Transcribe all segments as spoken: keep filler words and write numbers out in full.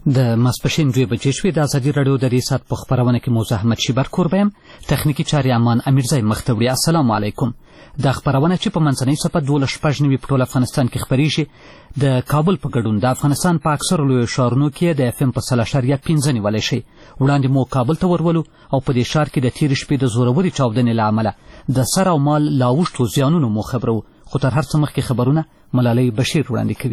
د ماسپښین دوې بجې شوې. د ازادي راډیو د دې ساعت په خپرونه کې موضوع احمد شیبر کوربه یم، تخنیکي چارې امان امیرزی مخ ته وړي. السلام علیکم. دا خپرونه چې په منځنۍ څپه دولس شپږ نوي په ټول افغانستان کې خپریږي، د کابل په ګډون د افغانستان په اکثرو لویو ښارونو کې د اف ام په سل اعشاریه پنځه نیولی شي. وړاندې مو کابل ته ورولو او په دې ښار کې د تېرې شپې د زورورې چاودنې له امله د سر او مال لا اوښتو زیانونو مو خبرو. خو تر هر څه مخکې خبرونه ملالۍ بشیر وړاندې کوي.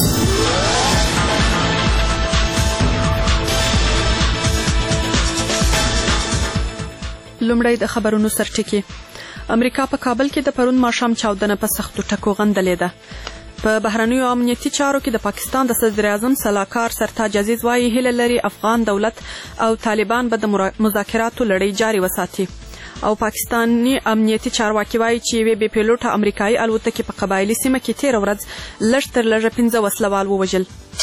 لومړی د خبرونو سرټکي. امریکا په کابل کې د پرون ماښام چاودنه په سختو ټکو غندلې ده. په بهرنیو امنیتي چارو کې د پاکستان د صدر اعظم سلاکار سرتاج عزیز وایي هیله لري افغان دولت او طالبان به د مذاکراتو لړۍ جاري وساتي. او پاکستاني امنیتي چارواکي وایي چې یوې بې پیلوټه امریکایي الوتکې په قبایلي سیمه کې تېره ورځ لږ تر لږه پنځه وسلوال ووژل.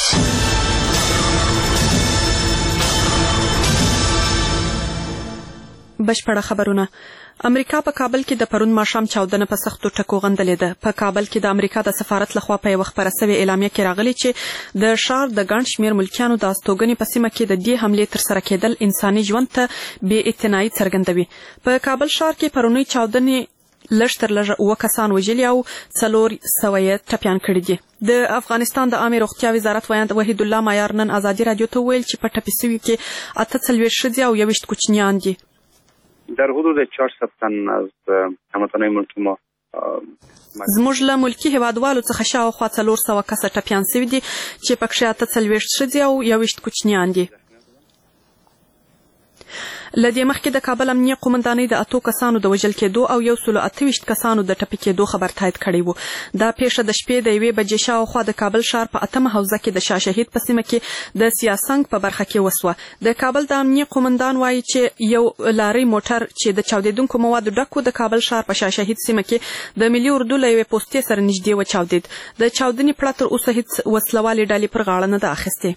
بشپړه خبرونه. امریکا په کابل کې د پرون ماښام چاودنه په سختو ټکو غندلې ده. په کابل کې د امریکا د سفارت لخوا په یوه خپره سوې اعلامیه کې راغلي چې د ښار د ګڼ شمېر ملکیانو د استوګنې په سیمه کې د دې حملې ترسره کېدل انساني ژوند ته بې اعتنایي څرګندوي. په کابل ښار کې پرونۍ چاودنې لږ تر لږه اوه کسان وژلي او څلور سوه یې ټپیان کړي دي. د افغانستان د عامې روغتیا وزارت ویاند وحید الله مایار نن ازادي راډیو ته وویل چې په ټپي سوي کې اته څلوېښت ښځې او یوویشت کوچنیان دي. در حدود چهارصد تن از هموطنان ملک ما زموږ له ملکي هیوادوالو څخه شاوخوا څلور سوه کسه ټپیان سوي دي چې پکښې اته څلوېښت ښځې او یوویشت کوچنیان دي. له دې مخکې د کابل امنیه قومندانۍ د اتو کسانو د وژل کېدو او یو سلو اته ویشت کسانو د ټپي کېدو خبر تایید کړی و. دا پیښه د شپې د یوې بجې شاوخوا د کابل ښار په اتمه حوزه کې د شاه شهید په سیمه کې د سیاسنګ په برخه کې وسوه. د کابل د امنیه قومندان وایي چې یو لارۍ موټر چې د چاودېدونکو موادو ډک و د کابل ښار په شاه شهید سیمه کې د ملي اردو له یوې پوستې سره نږدې وچاودېد. د چاودنې پړه تر اوسه هیڅ وسلوالې ډلې پر غاړه نه ده اخیستې.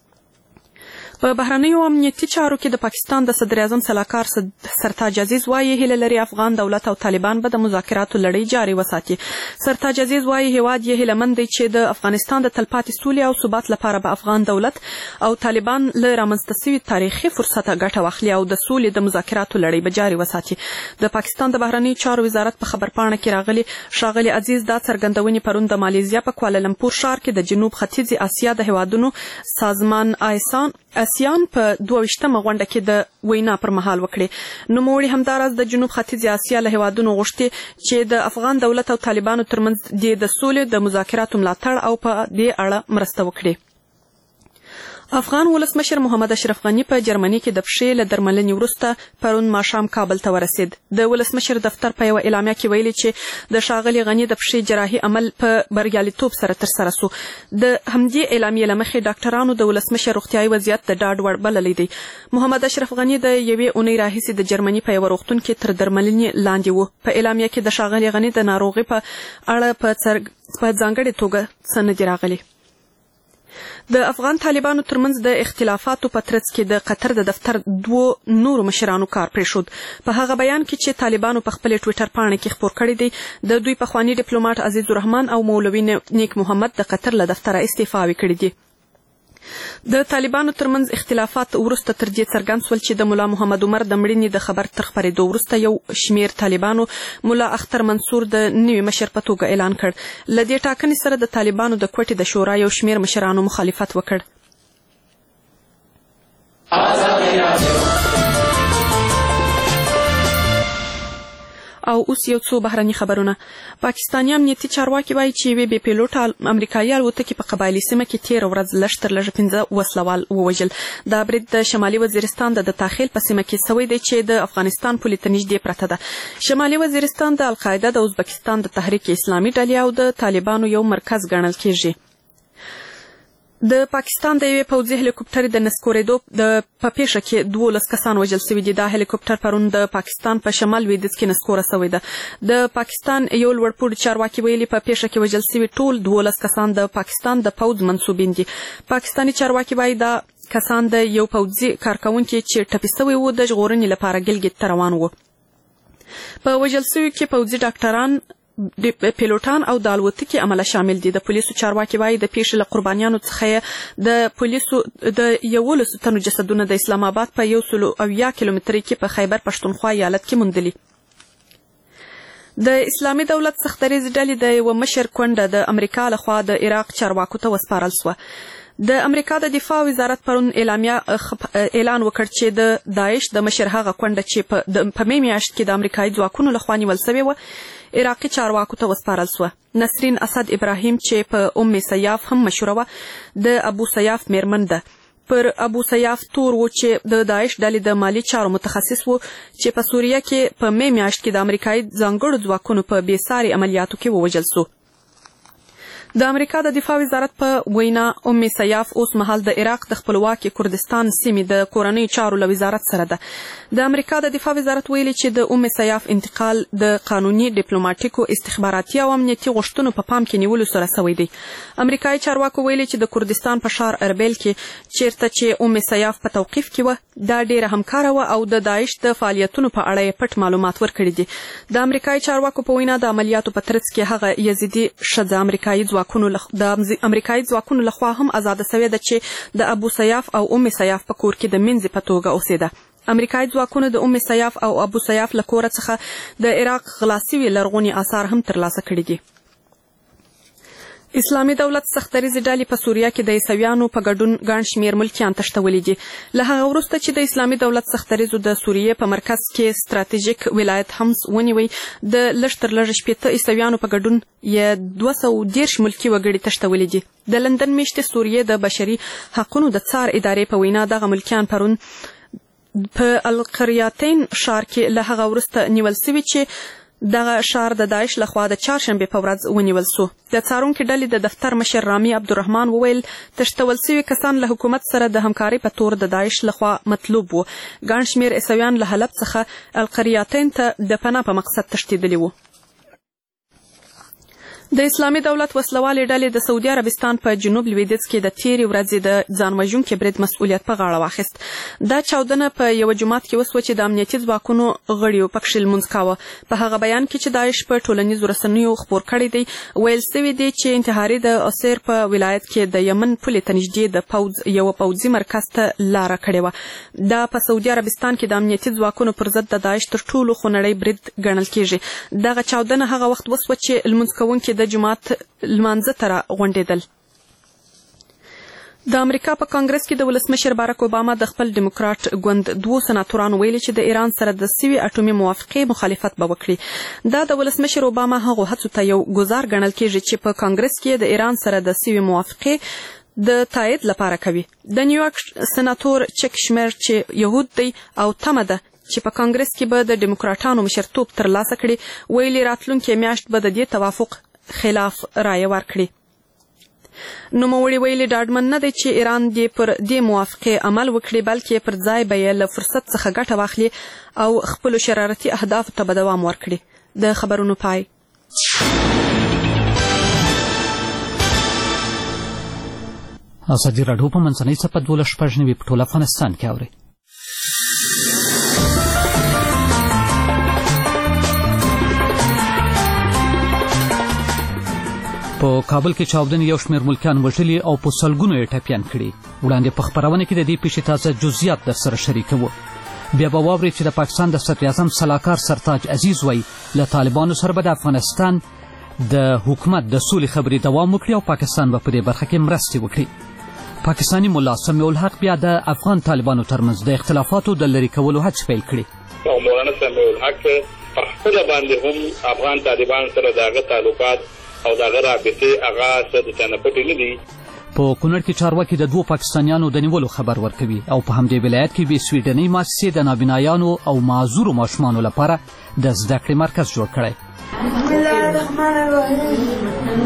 په بهرنیو امنیتي چارو کې د پاکستان د صدر اعظم سلاکار سرتاج عزیز وایي هیله لري افغان دولت او طالبان به د مذاکراتو لړۍ جاري وساتي. سرتاج عزیز وایي هیواد یې هیلهمند دی چې د افغانستان د تلپاتې سولې او ثبات لپاره به افغان دولت او طالبان له رامنځته سوي تاریخي فرصته ګټه واخلي او د سولې د مذاکراتو لړۍ به جاري وساتي. د پاکستان د بهرنیو چارو وزارت په خبرپاڼه کې راغلي ښاغلي عزیز دا څرګندونې پرون د مالیزیا په کوالالمپور ښار کې د جنوب ختیځې اسیا د هیوادونو سازمان آیسان اسیان په دوه ویشتمه غونډه کې د وینا پر مهال وکړي. نوموړي همداراز د جنوب ختیځې اسیا له هیوادونو غوښتي چې د افغان دولت او طالبانو ترمنځ د سولې د مذاکراتو ملاتړ او په دې اړه مرسته وکړي. افغان ولسمشر محمد اشرف غني په جرمني کې د پښې له درملنې وروسته پرون ماښام کابل ته ورسېد. د ولسمشر دفتر په یوه اعلامیه کې ویلي چې د ښاغلي غني د پښې جراحي عمل په بریالیتوب سره ترسره سو. د همدې اعلامیې له مخې ډاکټرانو د ولسمشر روغتیایي وضعیت د ډاډ وړ بللی دی. محمد اشرف غني د یوې اونۍ راهیسې د جرمني په یوه روغتون کې تر درملنې لاندې و. په اعلامیه کې د ښاغلي غني د ناروغۍ په اړه په ځانګړې توګه څه نه دي راغلي. د افغان طالبانو ترمنځ د اختلافاتو په ترڅ کې د قطر د دفتر دوو نورو مشرانو کار پرېښود. په هغه بیان کې چې طالبانو په خپلې ټویټر پاڼه کې خپور کړی دی د دوی پخواني ډیپلوماټ عزیز الرحمن او مولوي نیک محمد د قطر له دفتره استعفاوې کړي دي. د طالبانو ترمنځ اختلافات وروسته تر دې څرګند سول چې د ملا محمد عمر د مړینې د خبر تر خپرېدو وروسته یو شمېر طالبانو ملا اختر منصور د نوي مشر په توګه اعلان کړ. له دې ټاکنې سره د طالبانو د کوټې د شورا یو شمېر مشرانو مخالفت وکړ. او اوس یو څو بهرني خبرونه. پاکستاني امنیتي چارواکي وایي چې یوې بې پیلوټه امریکایي الوتکې په قبایلي سیمه کې تېره ورځ لږ تر لږه پنځه وسلوال ووژل. دا برید د شمالي وزیرستان د تاخیل په سیمه کې سوی دی چې د افغانستان پولې ته نږدې پرته ده. شمالي وزیرستان د القاعده د ازبکستان د تحریک اسلامي ډلې او د طالبانو یو مرکز ګڼل کېږي. د پاکستان د یوې پوځي هلیکوپټر د نسکورېدو د په پیښه کې دولس کسان وژل سوي دي. دا هلیکوپټر پرون د پاکستان په شمال لویدیځ کې نسکوره سوی ده. د پاکستان یو لوړپوړي چارواکي ویلي په پیښه کې وژل سوي ټول دولس کسان د پاکستان د پوځ منسوبین دي. پاکستاني چارواکي وایي دا کسان د یو پوځي کارکوونکي چې ټپي سوی و د ژغورنې لپاره ګلګت ته روان و. په وژل سویو کې پوځي ډاکټران پیلوټان او د الوتکې عمله شامل دي. د پولیسو چارواکي وایي د پیښې له قربانیانو څخه د پولیسو د یولسو تنو جسدونه د اسلام آباد په یو سلو اویا کیلومترۍ کې په خیبر پښتونخوا ایالت کې موندلي. د اسلامي دولت سختدریځ ډلې د یو مشر کونډه د امریکا لخوا د عراق چارواکو ته وسپارل سوه. د امریکا د دفاع وزارت پرون اعلامیه اعلان وکړ چې د داعش د مشر هغه کونډه چې په می میاشت کې د امریکایي ځواکونو لخوا نیول سوې وه عراقي چارواکو ته وسپارل سوه. نسرین اسد ابراهیم چې په ام سیاف هم مشهوره وه د ابو سیاف میرمن ده. پر ابو سیاف تور و چې د داعش ډلې د مالی چارو متخصص و چې په سوریه کې په می میاشت کې د امریکایي ځانګړو ځواکونو په بېساري عملیاتو کې ووژل سو. د امریکا د دفاع وزارت په وینا ام سیاف اوس مهال د عراق د خپلواکي کردستان سیمې د کورنیو چارو له وزارت سره ده. د امریکا د دفاع وزارت ویلي چې د ام سیاف انتقال د قانوني ډیپلوماټیکو استخباراتي او امنیتي غوښتنو په پام کې نیولو سره سوی دی. امریکایي چارواکو ویلي چې د کردستان په ښار اربیل کې چیرته چې ام سیاف په توقیف کې وه دا ډیره همکاره وه او د داعش د فعالیتونو په اړه یې پټ معلومات ورکړي دي. د امریکایي چارواکو په وینا د عملیاتو په ترڅ کې هغه یزیدي ښځه امریکایي ځواکونو د امریکایي ځواکونو لخوا هم آزاده سوې ده چې د ابو سیاف او ام سیاف په کور کې د منځې په توګه اوسېده. امریکایي ځواکونو د ام سیاف او ابو سیاف له کوره څخه د عراق غلا سوي لرغوني آثار هم ترلاسه کړي دي. اسلامي دولت سختدریځې ډلې په سوریه کې د عیسویانو په ګډون ګڼ شمېر ملکیان تښتولي دي. له هغه وروسته چې د اسلامي دولت سختدریځو د سوریې په مرکز کې ستراتیژیک ولایت حمص ونیوی د لږ تر لږه شپېته عیسویانو په ګډون یې دوه سوه دېرش ملکي وګړي تښتولي دي. د لندن میشتې سوریې د بشري حقونو د څار ادارې په وینا دغه ملکیان پرون په القریاتین ښار کې له هغه وروسته نیول سوي چې دغه ښار د داعش لخوا د چهارشنبې په ورځ ونیول سو. د څارونکي ډلې د دفتر مشر رامي عبدالرحمن وویل تښتول سوي کسان له حکومت سره د همکارۍ په تور د داعش لخوا مطلوب وو. ګڼ شمېر عیسویان له حلب څخه القریاتین ته د پناه په مقصد تښتېدلي وو. د اسلامي دولت وسلوالې ډلې د سعودي عربستان په جنوب لویدیځ کې د تېرې ورځې د ځان وژونکي برید مسؤلیت په غاړه واخیست. دا چاودنه په یوه جومات کې وسوه چې د امنیتي ځواکونو غړیو پکښې لمونځ کاوه. په هغه بیان کې چې داعش په ټولنیزو رسنیو خپور کړی دی ویل سوي دي چې انتحاري د اسیر په ولایت کې د یمن پولې ته نږدې د پوځ یوه پوځي مرکز ته لاره کړې وه. دا په سعودي عربستان کې د امنیتي ځواکونو پر ضد د داعش تر ټولو خونړی برید ګڼل کیږي. دغه چاودنه هغه وخت وسوه چې لمونځ کوونکي د جومات لمانځه ته را غونډېدل. د امریکا په کانګرس کې د ولسمشر بارک اوباما د خپل ډیموکراټ ګوند دوو سناتورانو ویلي چې د ایران سره د سوي اټومي موافقې مخالفت به وکړي. دا د ولسمشر اوباما هغو هڅو ته یو ګزار ګڼل کیږي چې په کانګرس کې د ایران سره د سوي موافقې د تایید لپاره کوي. د نیویارک سناتور چک شمیر چې یهود دی او تمه ده چې په کانګرس کې به د ډیموکراټانو مشرتوب ترلاسه کړي ویلي راتلونکې میاشت به د دې توافق خلاف رایه ورکړي. نوموړي ویلي ډاډمن نه دی چې ایران دې پر دې موافقې عمل وکړي بلکې پر ځای به یې له فرصت څخه ګټه واخلي او خپلو شرارتي اهدافو ته به دوام ورکړي. د خبرونو پای. ازادي راډیو په منځنۍ څپه دولس شپږ نوي په ټول افغانستان کې اوري. په کابل کې چاودنې یو شمېر ملکیان وژلي او په سلګونو یې ټپیان کړي. وړاندې په خپرونه کې د دې پیښې تازه جزئیات درسره شریکوو. بیا به واورئ چې د پاکستان د صدر اعظم سلاکار سرتاج عزیز وایي له طالبانو سره به د افغانستان د حکومت د سولې خبرې دوام وکړي او پاکستان به په دې برخه کې مرستې وکړي. پاکستاني ملا سمیع الحق بیا د افغان طالبانو ترمنځ د اختلافاتو د لرې کولو هڅې پیل کړي. مولانا سمیع الحق په خپله باندې هم افغان طالبانو سره د هغه تعلقات او دغه رابطې هغه څه د چا نه پټې نه دي. په کونړ کې چارواکي د دوو پاکستانیانو د نیولو خبر ورکوي او په همدې ولایت کې بې سویډنۍ مؤسسې د نابینایانو او معذورو ماشومانو لپاره د زده کړې مرکز جوړ کړی. بسم الله الرحمن الرحیم.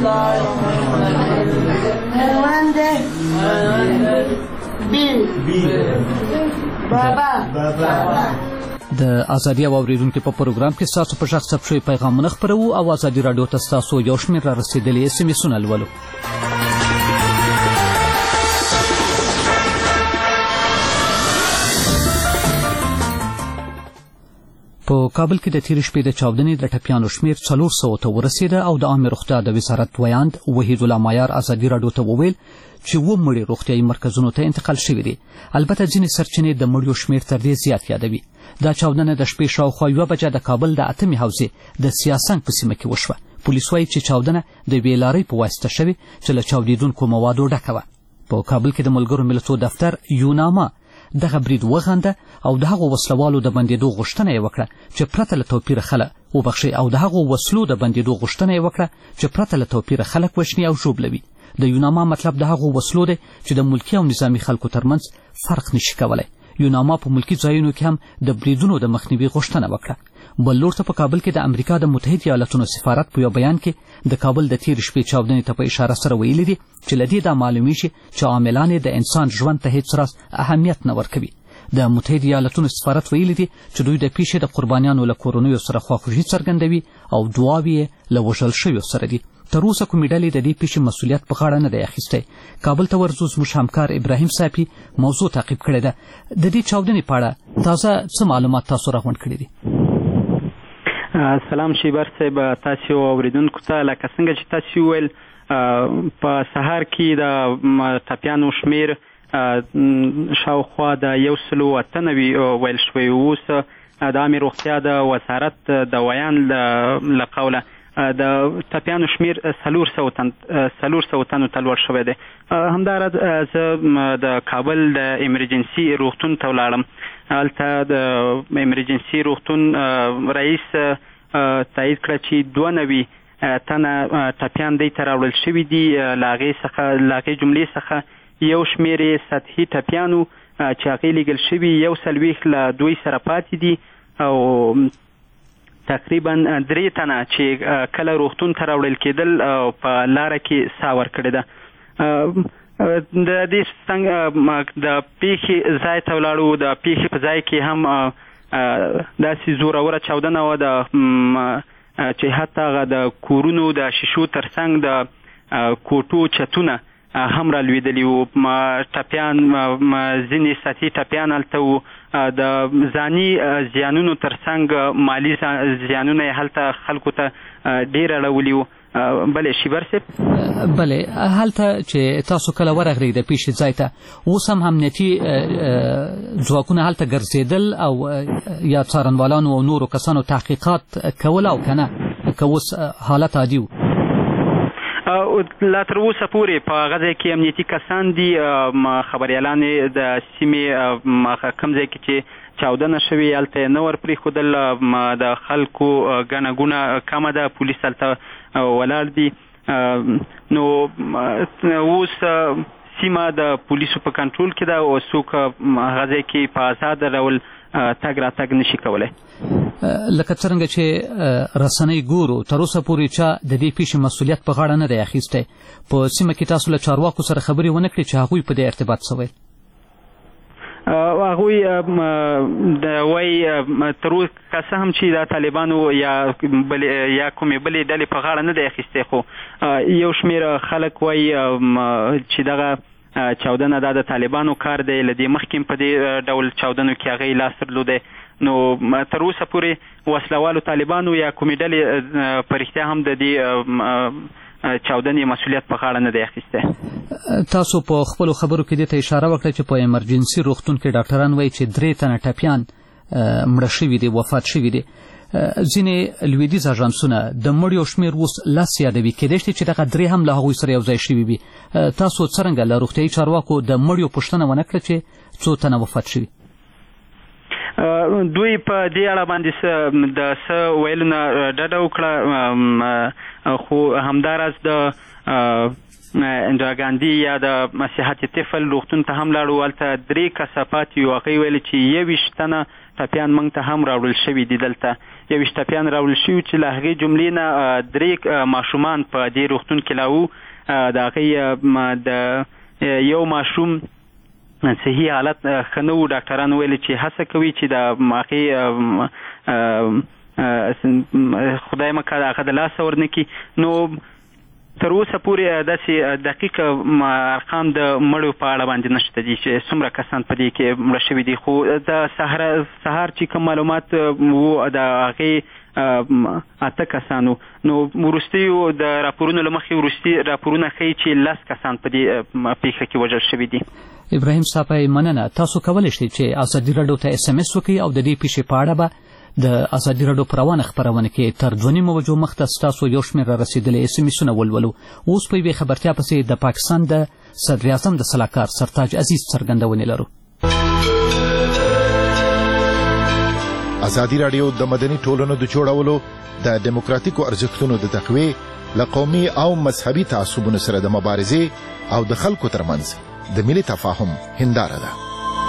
بابا بابا د ازادي او اوریدونکو په پروګرام کې ستاسو په غږ ثبت شوي پیغامونه خپروو او ازادي راډیو ته ستاسو یو شمېر را رسېدلي اس ام اسونه لولو. په کابل کې د تېرې شپې د چاودنې د ټپیانو شمېر څلور سوو ته ورسېده او د عامې روغتیا د وزارت ویاند وحید الله مایار ازادي راډیو ته وویل چې اووه مړي روغتیایي مرکزونو ته انتقال شوي دي. البته ځینې سرچینې د مړیو شمېر تر دې زیات یادوي. دا چاودنه د شپې شاوخوا یوه بجه د کابل د اتمې حوزې د سیاسنګ په سیمه کې وشوه. پولیس وایي چې چاودنه د یوې لارۍ په واسطه شوې چې له چاودېدونکو موادو ډکه وه. په کابل کې د ملګرو ملتونو دفتر یوناما دغه برید وغنده او د هغو وسلوالو د بندېدو غوښتنه یې وکړه چې پرته له توپیره خلک وبخښئ او د هغو وسلو د بندېدو غوښتنه یې وکړه چې پرته له توپیره خلک وژني او ژوبلوي. د یوناما مطلب د هغو وسلو دی چې د ملکي او نظامي خلکو ترمنځ فرق نشي کولی. یوناما په ملکي ځایونو کې هم د بریدونو د مخنیوي غوښتنه وکړه. بل لور ته په کابل کې د امریکا د متحده ایالاتونو سفارت په یو بیان کې د کابل د تېرې شپې چاودنې ته په اشاره سره ویلي دي چې له دې دا معلومیږي چې عاملان یې د انسان ژوند ته هېڅ راز اهمیت نه ورکوي. د متحده ایالاتونو سفارت ویلي دي چې دوی د پیښې د قربانیانو له کورنیو سره خواخوږي څرګندوي او دعاوې یې له وژل شویو سره دي. تر اوسه کومې ډلې د دې پیښې مسؤلیت په غاړه نه دی اخیستی. کابل ته ورځو زموږ همکار ابراهیم صافي موضوع تعقیب کړې ده. د دې چاودنې په اړه تازه څه معلومات تاسو راغونډ کړي دي؟ سلام شیبر صاحب، تاسو اوریدونکو ته لکه څنګه چې تاسو ویل په سهار کې د ټپیانو شمېر شاوخوا د یو سلو اته نوي ویل شوی. اوس د عامې روغتیا د وزارت د ویان له قوله د ټپیانو شمېر څلور سوو تن څلور سوو تنو ته لوړ شوی دی. همداراز زه د کابل د ایمرجنسي روغتون ته ولاړم. هلته د ایمرجنسي روغتون رئیس تایید کړه چې دوه نوي تنه ټپیان دی ته راوړل شوي دي. له هغې څخه له هغې جملې څخه یو شمېر یې سطحي ټپیانو چې هغې لیږل شوي یو څلوېښت له دوی سره پاتې دي او تقریبا درې تنه چې کله روغتون ته راوړل کېدل په لاره کې ساه ورکړې ده. د دې څنګه د پیښې ځای ته ولاړو. د پیښې په ځای کې هم داسې زوروره چاودنه وه د چې حتی هغه د کورونو د شیشو ترڅنګ د کوټو چتونه هم را لوېدلي وو. ټپیان ځینې سطحي ټپیان هلته وو. د ځاني زیانونو ترڅنګ مالي زیانونه یې هلته خلکو ته ډېر اړولي وو. بلې شیبر صاحب، بلې هلته چې تاسو کله ورغلئ د پیښې ځای ته، اوس هم امنیتي ځواکونه هلته ګرځېدل او یا څارنوالانو او نورو کسانو تحقیقات کول او که نه که اوس حالت عادي و؟ لا تر اوسه پورې په هغه ځای کې امنیتي کسان دي. خبریالان د سیمې کوم ځای کې چې چاودنه شوې هلته یې نه ور پرېښودل. د خلکو ګڼه ګوڼه کمه ده، پولیس هلته ولاړ دي. نو اوس سیمه د پولیسو په کنټرول کې ده او څوک هغه ځای کې په آزاد ډول تګ راتګ نشي کولی. لکه څرنګه چې رسنۍ ګورو، تر اوسه پورې چا د دې پیښې مسؤلیت په غاړه نه دی اخیستی. په سیمه کې تاسو له چارواکو سره خبرې ونه کړې چې هغوی په دې ارتباط څه ویل؟ هغوی وایي تر اوسه که څه هم چې د طالبانو یا یا کومې بلې ډلې په غاړه نه دی اخیستی، خو یو شمېر خلک وایي چې دغه چاودنه دا د طالبانو کار دی. له دې مخکې په دې ډول چاودنو کې هغې لاس درلودی. نو تر اوسه پورې وسلوالو طالبانو یا کومې ډلې په رښتیا هم د دې چاودنې مسؤلیت په غاړه نه دی اخیستی. تاسو په خپلو خبرو کې دې ته اشاره وکړه چې په ایمرجنسي روغتون کې ډاکټران وایي چې درې تنه ټپیان مړه شوي دي، وفات شوي دي. ځینې لویدیځ اژانسونه د مړیو شمېر اوس لس یادوي. کېدای شي چې دغه درې هم له هغوی سره یو ځای شوي وي. تاسو څرنګه له روغتیایي چارواکو د مړیو پوښتنه ونه کړه چې څو تنه وفات شوي؟ دوی په دې اړه باندې د څه ویلو نه ډډه وکړه، خو همداراز د اندرا ګاندي یا د صحت طفل روغتون ته هم لاړو. هلته درې کسه پاتې وو. هغوی ویلي چې یوویشت تنه ټپیان موږ ته هم راوړل شوي دي. دلته یوویشت ټپیان راوړل شوي چې له هغې جملې نه درې ماشومان په دې روغتون کې لا وو. د هغې د یو ماشوم صحي حالت ښه نه وو. ډاکټرانو ویلي چې هڅه کوي چې د هغې خدای مکړه هغه د لاسه ورنکړي. نو تر اوسه پورې داسې دقیق ارقام د مړو په اړه باندې نشته دي چې څومره کسان په دې کې مړه شوي دي، خو د سهار چې کوم معلومات وو د هغې اته کسانو، نو وروستیو د راپورونو له مخې وروستي راپورونه ښیي چې لس کسان په دې پیښه کې وژل شوي دي. ابراهیم صافی مننه. تاسو کولی شئ چې ازادي راډیو ته اس ام اس وکړئ او د دې پیښې په اړه به د ازادي راډیو په روانه خپرونه کې تر دوه نیمو بجو مخته ستاسو یو شمېر را رسېدلي اس ام اسونه ولولو. اوس په یوې خبرتیا پسې د پاکستان د صدر اعظم د سلاکار سرتاج عزیز څرګندونې لرو. ازادي راډیو د مدني ټولنو د جوړولو، د دیموکراتیکو ارزښتونو د تقویې، له قومي او مذهبي تعصبونو سره د مبارزې او د خلکو ترمنځ د ملي تفاهم هنداره ده.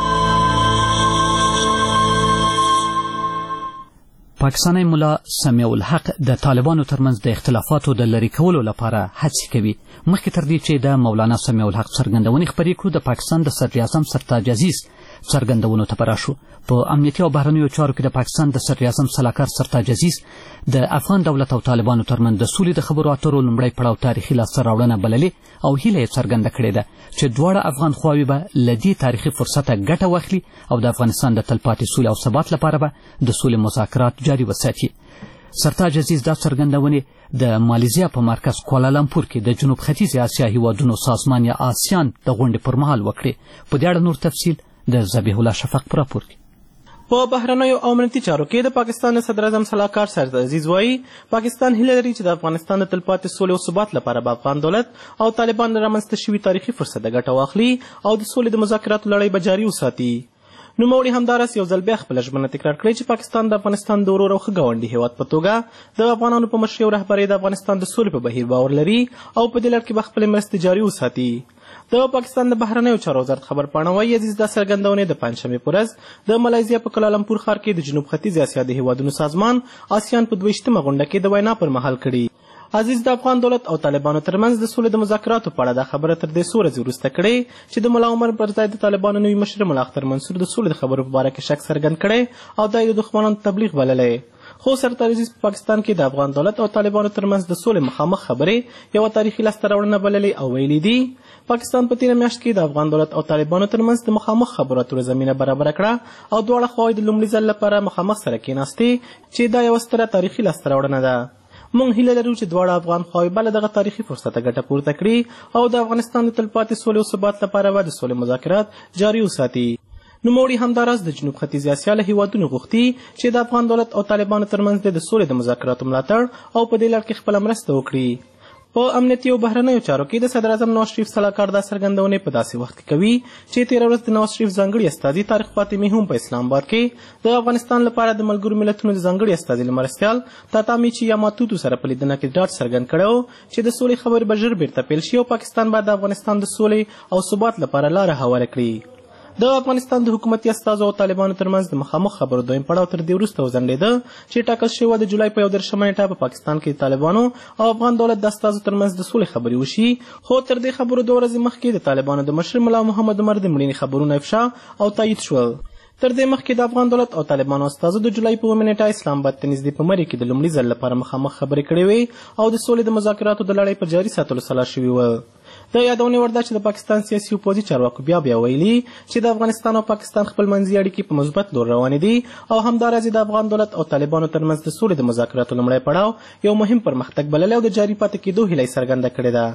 پاکستاني ملا سمیع الحق د طالبانو ترمنځ د اختلافاتو د لرې کولو لپاره هڅې کوي. مخکې تر دې چې د مولانا سمیع الحق څرګندونې خپرې کړو، د پاکستان د صدر اعظم سرتاج عزیز څرګندونو ته به راشو. په امنیتي او بهرنیو چارو کې د پاکستان د صدر اعظم سلاکار سرتاج عزیز د افغان دولت او طالبانو ترمنځ د سولې د خبرو اترو لومړی پړاو تاریخي لاسته راوړنه بللې او هیله یې څرګنده کړې ده چې دواړه افغان خواوې به له دې تاریخي فرصته ګټه واخلي او د افغانستان د تلپاتې سولې او ثبات لپاره به د سولې مذاکرات جاري وساتي. سرتاج عزیز دا څرګندونې د مالیزیا په مرکز کوالالمپور کې د جنوب ختیځې اسیا هیوادونو سازمان یا آسیان د غونډې پر مهال وکړې. په دې اړه نور تفصیل د ذبیح الله شفق په راپور کې. په بهرنیو او امنیتي چارو کې د پاکستان صدر اعظم سلاکار سرتاج عزیز وایي پاکستان هیله لري چې د افغانستان د تلپاتې سولې او ثبات لپاره به افغان دولت او طالبان رامنځته شوي تاریخي فرصت د ګټه واخلي او د سولې د مذاکراتو لړۍ به جاري وساتي. نوموړي همداراس یو ځل بیا خپله ژمنه تکرار کړې چې پاکستان د افغانستان د ورور او ښه ګاونډي هیواد په توګه د افغانانو په مشرۍ او رهبرۍ د افغانستان د سولې په بهیر باور لري او په دې لړ کې به خپلې مرستې جاري وساتي. د پاکستان د بهرنیو چارو وزارت خبرپاڼه وايي عزیز دا څرګندونې د پنجشنبې په ورځ د ملایزیا په کوالالمپور ښار کې د جنوب ختیځې اسیا د هیوادونو سازمان آسیان په دویشتمه غونډه کې د وینا پر مهال کړي. عزیز د افغان دولت او طالبانو ترمنځ د سولې د مذاکراتو په اړه دا خبره تر دې څو ورځې وروسته کړې چې د ملا عمر پر ځای د طالبانو نوي مشر ملا اختر منصور د سولې د خبرو په باره کې شک څرګند کړی او دا یې د دښمنانو تبلیغ بللی. خو سرتاج عزیز په پاکستان کې د افغان دولت او طالبانو ترمنځ د سولې مخامخ خبرې یوه تاریخي لاسته راوړنه بللې او ویلي دي پاکستان په تیره میاشت کې د افغان دولت او طالبانو ترمنځ د مخامخ خبرو اترو زمینه برابره کړه او دواړه خواوې د لومړي ځل لپاره مخامخ سره کېناستې چې دا یوه ستره تاریخي لاسته راوړنه ده. موږ هیله لرو چې دواړه افغان خواوې به له دغه تاریخي فرصته ګټه پورته کړي او د افغانستان د تلپاتې سولې او ثبات لپاره به د سولې مذاکرات جاري وساتي. نوموړي همداراس د جنوب ختیځې اسیا له هیوادونو غوښتي چې د افغان دولت او طالبانو ترمنځ د سولې د مذاکراتو ملاتړ او په دې لړ کې خپله مرسته وکړي. په امنیتي او بهرنیو چارو کې د صدر اعظم نواز شریف سلاکار دا څرګندونې په داسې وخت کې کوي چې تېره ورځ د نواز شریف ځانګړي استازي طارق فاطمي هم په اسلام آباد کې د افغانستان لپاره د ملګرو ملتونو د ځانګړي استازي له مرستیال تاتامیچي یاماتوتو سره په لیدنه کې ډاډ څرګند کړی و چې د سولې خبرې به ژر بیرته پیل شي او پاکستان به د افغانستان د سولې او ثبات لپاره لاره هواره کړي. د افغانستان د حکومتي استازو او طالبانو ترمنځ د مخامخ خبرو دویم پړاو تر دې وروسته وځنډېده چې ټاکل شوې وه د جولای په یو دېرشمه نیټه په پاکستان کې د طالبانو او افغان دولت د استازو ترمنځ د سولې خبرې وشي. خو تر دې خبرو دوه ورځې مخکې د طالبانو د مشر ملا محمد عمر د مړینې خبرونه افشا او تایید شول. تر دې مخکې د افغان دولت او طالبانو استازو د جولای په اوومه نیټه اسلام آباد ته نږدې په مرۍ کې د لومړي ځل لپاره مخامخ خبرې کړې وې او د سولې د مذاکراتو د لړۍ په جاري ساتلو سلا شوي وه. د یادونې وړ ده چې د پاکستان سیاسي او پوځي چارواکو بیا بیا ویلي چې د افغانستان او پاکستان خپلمنځي اړیکې په مثبت لور روانې دي او همداراز د افغان دولت او طالبانو ترمنځ د سولې د مذاکراتو لومړی پړاو یو مهم پرمختګ بللی او د جاري پاتې کېدو هیله یې څرګنده کړې ده.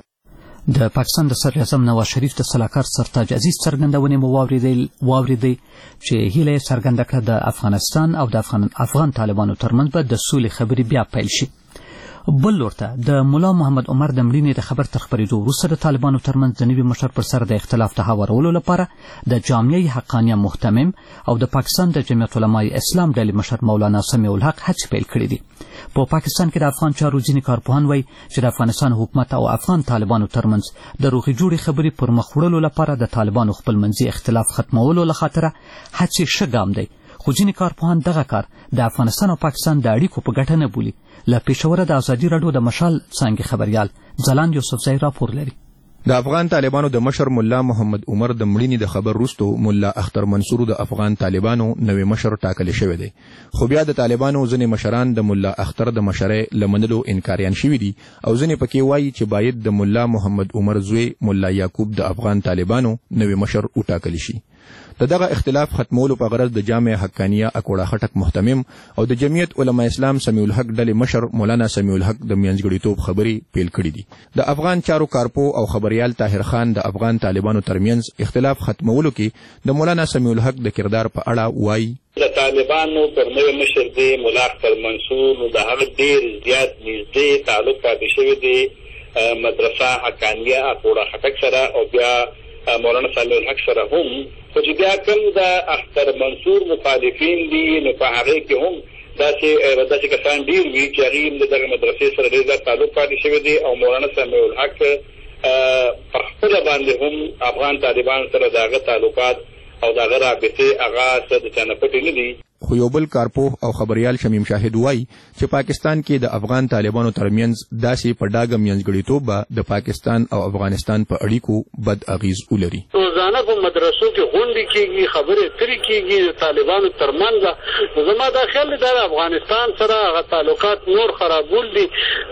د پاکستان د صدر اعظم نواز شریف د سلاکار سرتاج عزیز څرګندونې مو واورېدې چې هیله یې څرګنده کړه د افغانستان او د افغان, افغان طالبانو ترمنځ به د سولې خبرې بیا پیل شي. بل لورته د ملا محمد عمر د مړینې د خبر تر خپرېدو وروسته د طالبانو ترمنځ د نوي مشر پر سر د اختلاف د هوارولو لپاره د جامعه حقانیه محتمم او د پاکستان د جمعیت علمای اسلام ډلې مشر مولانا سمیع الحق هڅې پیل کړي دي. په پاکستان کې د افغان چارو ځینې کارپوهان وایي چې د افغانستان حکومت او افغان طالبانو ترمنځ د روغې جوړې خبرې پر مخ وړلو لپاره د طالبانو خپلمنځي اختلاف ختمولو له خاطره هڅې ښه ګام دی. خو ځینې کارپوهان دغه کار د افغانستان او پاکستان د اړیکو په ګټه نه بولي. له پېښوره د ازادي راډیو د مشال څانګې خبریال ځلاند یوسفزی راپور لري. د افغان طالبانو د مشر مولا محمد عمر د مړینې د خبر وروسته مولا اختر منصور د افغان طالبانو نوی مشر ټاکل شوی دی، خو بیا د طالبانو ځینې مشران د مولا اختر د مشرۍ له منلو انکاریان شوي دي او ځینې پکې وایي چې باید د مولا محمد عمر زوی مولا یعقوب د افغان طالبانو نوی مشر وټاکل شي. د دغه اختلاف ختمولو په غرض د جامع حقانیه اکوړه خټک محتمم او د جمعیت علما اسلام سمیع الحق ډلې مشر مولانا سمیع الحق د میانځګړیتوب خبرې پیل کړې دي. د افغان چارو کارپو او خبريال طاهر خان د افغان طالبانو ترمنځ اختلاف ختمولو کې د مولانا سمیع الحق د کردار په اړه وایي د طالبانو پر نوی مشر دی مولا اختر منصور د هغه ډیر زیات نږدې تعلق پاتې شوی دی مدرسه حقانیه اکوړه خټک سره او بیا مولانا سمیع الحق سره هم، خو چې بیا کوم د اختر منصور مخالفین دي نو په هغې کې هم داسې داسې کسان ډېر وي چې هغوی هم د دغه مدرسې سره ډېر زیات تعلق پاتې شوی دی او مولانا سمیع الحق په خپله باندې هم افغان طالبان سره د هغه تعلقات او د هغه رابطې هغه څه د چا نه پټې نه دي. خو یو بل کارپوه او خبريال شمیم شاهد وایي چې پاکستان کې د افغان طالبانو ترمنځ داسې په ډاګه میانځګړیتوب به د پاکستان او افغانستان په اړیکو بد اغیز ولري. روزانه په مدرسو کې غونډې کېږي، خبرې اترې کېږي د طالبانو ترمنځ. زما دا خیال دی د افغانستان سره هغه تعلقات نور خرابول دي.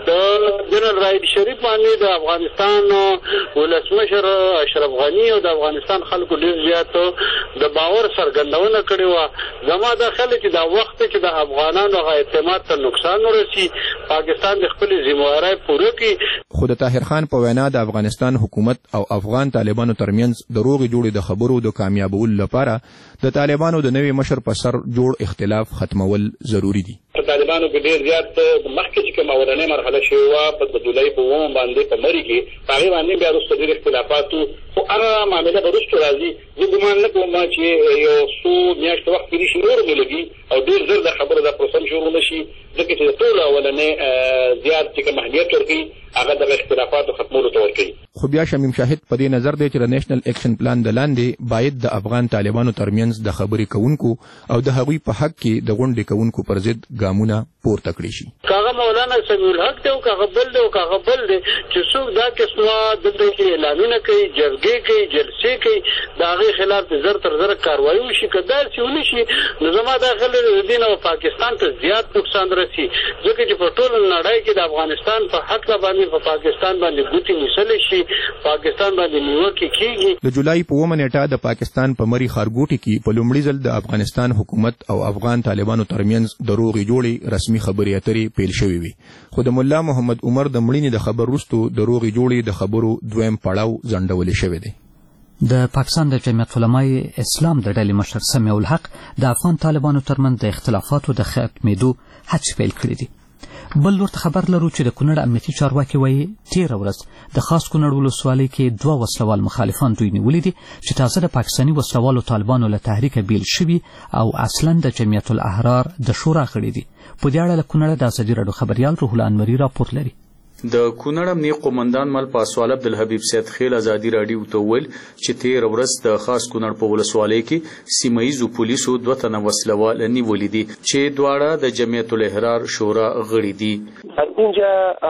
د جنرال راحیل شریف باندې د افغانستان ولسمشر اشرف غني او د افغانستان خلکو ډېر زیات د باور څرګندونه کړې وه. زما دا چې دا وخت چې د افغانانو اعتماد ته نقصان ورسي، پاکستان د خپل ذمہواری پوره کړي. خو د طاهر خان په وینا د افغانستان حکومت او افغان طالبانو ترمنځ د روغې جوړې د خبرو د کامیابولو لپاره د طالبانو د نوي مشر په سر جوړ اختلاف ختمول ضروری دي. په طالبانو کې ډېر زیات مخکې چې کومه اولنۍ مرحله شوې وه په د جولای په اوومه باندې په مري کې، په هغې باندې بیا وروسته ډېر اختلافات وو، خو هغه معامله به وروسته راځي. زه ګمان نه کوم چې یو څو میاشتې وخت تېرې شي نور ولګي او ډېر زر د خبرو دا پروسه شروع نه شي، ځکه چې د ټولو اولنۍ زیات چې کوم اهمیت ورکوي هغه دغه اختلافاتو ختمولو ته ورکوي. خو بیا شمیم شاهد په دې نظر دی چې د نیشنل اکشن پلان د لاندې باید د افغان طالبانو ترمنځ د خبرې کوونکو او د هغوی په حق کې د غونډې کوونکو پر ضد ګامونه پورته کړي شي. کاغه مولانا سمیع الحق دی او کاغه بل دی او کاغه بل دی چې څوک دا قسمه دلته کې اعلانونه کوي، جرګې کوي، جلسې کوي، د هغې خلاف زر تر زر کاروایي وشي. که داسې ونه شي نو زما دا خیال دی د دې نه پاکستان ته زیات نقصان رسي، ځکه چې په ټوله نړۍ کې د افغانستان په حق باندې په پاکستان باندې ګوتې نیسلی شي، پاکستان باندې نیوکې کېږي. د جولای په اوومه نیټه د پاکستان په مري ښارګوټي کې په لومړي ځل د افغانستان حکومت او افغان طالبانو ترمنځ د روغې جوړې رسمي خبرې اترې پیل شوې وي، خو د مولا محمد عمر د مړینې د خبر وروسته د روغې جوړې د خبرو دویم پړاو ځنډولی شوی دی. د پاکستان د جمعیت علمای اسلام د ډلې مشر سمیع الحق د افغان طالبانو ترمنځ د اختلافاتو د ختمېدو هڅې پیل کړې دي. بل ورته خبر لرو چې د کونړ امنیتي چارواکي وایي تېره ورځ د خاص کونړ ولسوالۍ کې دوه وسلوال مخالفان دوی نیولي دي چې تازه د پاکستاني وسلوالو طالبانو له تحریکه بیل شوي او اصلا د جمعیت الاحرار د شورا غړي دي. په دې اړه له کونړه د ازادي راډیو خبریال روح الله انوري راپور لري. د کونړ امنیي قومندان مل پاسوال عبدالحبیب سید خیل ازادي راډیو ته وویل چې تېره ورځ د خاص کونړ په ولسوالۍ کې سیمه ییزو پولیسو دوه تنه وسلوال نیولي دي چې دواړه د جمعیت الاحرار شورا غړي دي. اینجا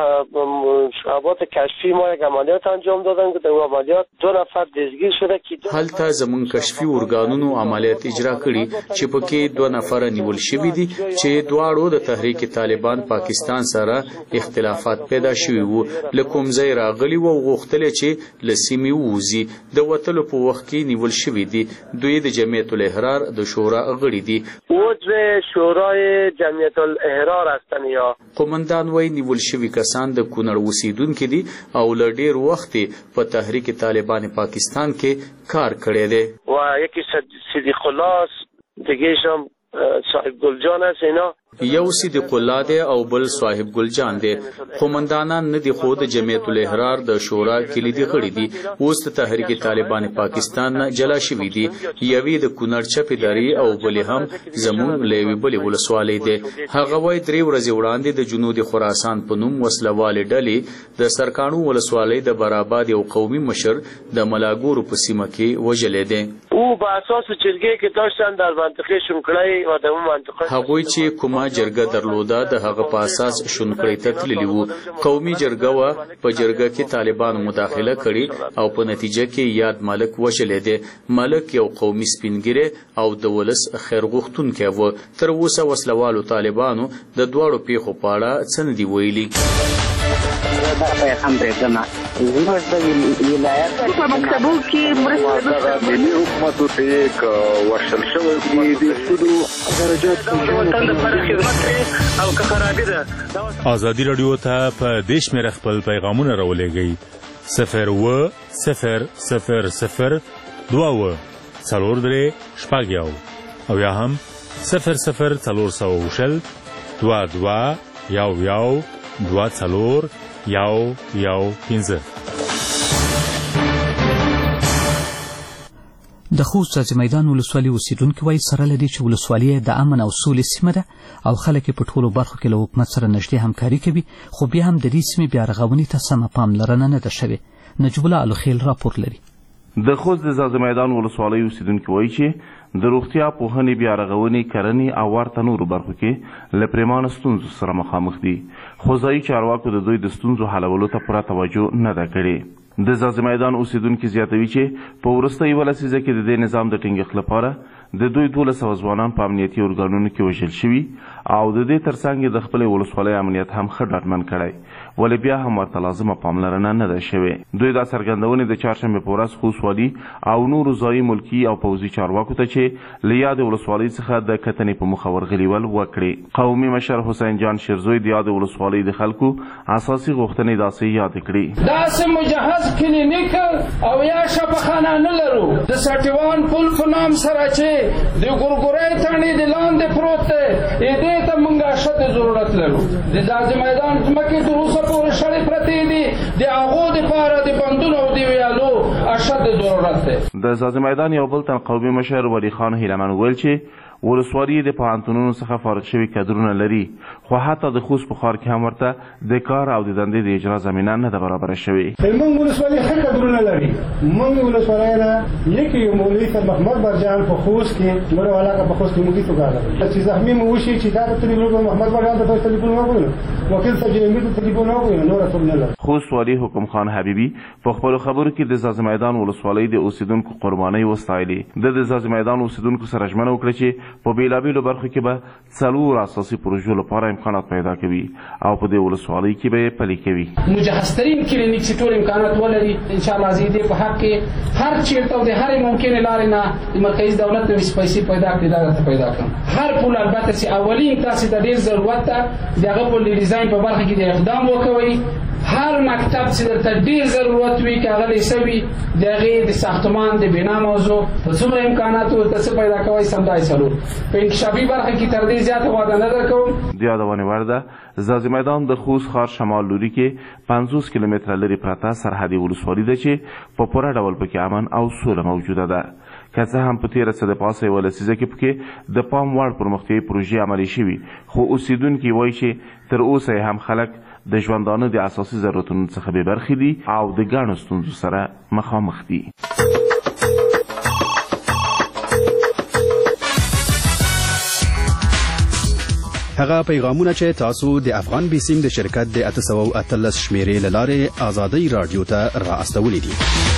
شعبات کشفی ما یک عملیات انجام دادن که در عملیات دو نفر دستگیر شده که هلته زمون کشفي ارګانونو عملیات اجرا کړي چې پکې دوه نفر نیول شوي دي چې دواړو د تحریک طالبان پاکستان سره اختلافات پیدا شوي وو، له کوم ځای راغلي وو او غوښتل چې له سیمې ووځي. د وتلو په وخت کې نیول شوي دي. دوی د جمعیت الاحرار د شورا غړي دي. عضو شورای جمعیت الاحرار هستن. یا قومندان وایي نیول شوي کسان د کونړ اوسیدونکي دي او له ډېر وخت په تحریک طالبان پاکستان کې کار کړی دی. و یکی صدیق الله دیگه شم صاحب گلجان است. اینا یو صدیق الله دی او بل صاحب گلجان دی. قومندانان نه دي خو د جمعیت الاحرار د شورا کلیدي غړي دي. اوس د تحریک طالبان پاکستان نه جلا شوي دي. یوې د کونړ چپیداري او بلې هم زمون له یوې بلې ولسوالۍ دی. هغه وایي درې ورځې وړاندې د جنوب خراسان په نوم وسلوالې ډلې د سرکاڼو ولسوالۍ د براباد یو قومي مشر د ملاګورو په سیمه کې وژلی دی. او په اساس جرګې کې داشتن در منطقه شونکړی و د اون منطقه هغوی چې کومه عامه جرګه درلوده د هغه په اساس شونکړې ته تللی وو. قومي جرګه وا په جرګه کې طالبانو مداخله کړې او په نتیجه کې یاد ملک وژلې دی. ملک یو قومي سپینګری او د ولس خیر غوښتونکی و. تر اوسه وسلوالو طالبانو د دواړو پیښو په اړه څه نه دي ویلي. دا پیغام درکمه زموږ د ولایت په مکتبو کې مرسته د ملي حکومتو ته یک ورشل شوی دی د سودو درجات په وطن لپاره خدمت او که خرابې ده. ازادي رادیو ته په دیش مې خپل پیغامونه راولېږئ صفر و صفر صفر صفر دوه و څلور درې شپږ یو او یا هم صفر صفر څلور سوه شل دوه دوه یو یو دوه څلور یو یو پنځه. د خوست ځاځي میدان ولسوالي اوسیدونکي وایي سره له دې چې ولسوالي د امن او سولې سیمه ده او خلک په ټولو برخو کې له حکومت سره نږدې همکاري کوي، خو بیا هم د دې سیمې بیا رغونې ته سمه پاملرنه نه ده شوې. نجیب الله الخیل راپور لري. د خوست د ځاځي میدان ولسوالۍ اوسیدونکي وایي چې د روغتیا پوهنې بیا رغونې کرنې او ورته نورو برخو کې له پرېمانه ستونزو سره مخامخ دي، خو ځایي چارواکو د دوی د ستونزو حلولو ته پوره توجه نه ده کړې. د ځاځي میدان اوسیدونکي زیاتوي چې په وروسته یوه لسیزه کې د دې نظام د ټینګښت لپاره د دوی دولس سوه ځوانان په امنیتي ارګانونو کې وژل شوي او د دې ترڅنګ د خپلې ولسوالۍ امنیت هم ښه ډاډمن کړی، ولې بیا هم ورته لازمه پاملرنه نه ده شوې. دوی دا څرګندونې د چهارشنبې په ورځ خوست والي او نورو ځایي ملکي او پوځي چارواکو ته چې له یادې ولسوالۍ څخه د کتنې په موخه ورغلي ول وکړې. قومي مشر حسین جان شیرزوی د یادې ولسوالۍ د خلکو اساسي غوښتنې داسې یادې کړې. داسې مجهز کلینیک او یا شفاخانه نه لرو. د سټیوان پل په نام سره چې د ګورګورۍ تڼۍ د لاندې پروت دی، دې ته موږ اشد ضرورت لرو. د ځاځي میدان ځمکې تر اوسه پورې شړې پرتې دي، د هغو دپاره د بندونو او د ویالو اشد ضرورت دی. د ځاځي میدان یو بل تن قومي مشر ولی خان هیلمن وویل چې ولسوالي د پوهنتونونو څخه فارغ شوي کادرونه لري، خو حتی د خوست په ښار کې هم ورته د کار او د دندې د اجرا زمینه نه ده برابره شوې. موږ ولسوالي ښه کادرونه لري. موږ ولسوالۍ نه یکی یو مولوي صاحب محمد برجان په خوست کې موږ علاقه په خوست کې موږ تو کار چې زخمي مو وشي چې دا ته موږ محمد برجان ته ټلیفون وکړو، وکیل صاحب یې موږ ټلیفون وکړو، نو رسول نه. خوست والي حکم خان حبیبي په خپل خبرو کې د ځاځي میدان ولسوالۍ د اوسیدونکو قربانۍ وستایلې. د ځاځي میدان اوسیدونکو سره ژمنه وکړه چې په بیلابیلو برخو کې به څلور اساسي پروژو لپاره امکانات پیدا کوي او په دې ولسوالۍ کې به یې پلي کوي. مجهزترین کلینیک چې ټول امکانات ولري انشاءالله زه دې په حق کې هر چیرته او د هرې ممکنې لارې نه د مرکزي دولت نوې پیسې پیدا کړي دا درته پیدا کړم. هر پول البته چې اولین تاسې ته ډېر ضرورت ده د هغه پول د ډیزاین په برخه کې د اقدام وکوئ. هر مکتب چې درته ډېر ضرورت وي که هغه لیسه وي د هغې د ساختمان د بنا موضوع په څومره امکاناتو ورته څه پیدا کوئ سمدای څلور په انکشافي برخه کې تر دې زیاته وعده نه درکوم. د یادونې وړ ده ځاځي میدان د خوست ښار شمال لوري کې پنځوس کیلومتره لرې پرته سرحدي ولسوالي ده چې په پوره ډول پکې امن او سوله موجوده ده. که څه هم په تېره څه د پاسه یوه لسیزه کې پکې د پام وړ پرمختیایي پروژې عملي شوي، خو اوسیدونکي وایي چې تر اوسه هم خلک د ژوندانه د اساسي ضرورتونو څخه بې برخې دي او د ګڼو ستونزو سره مخامخ دي. هغه پیغامونه چې تاسو د افغان بیسیم د شرکت د اته سوه او اتلس شمیرې له لارې ازادۍ راډیو ته را استولي دي.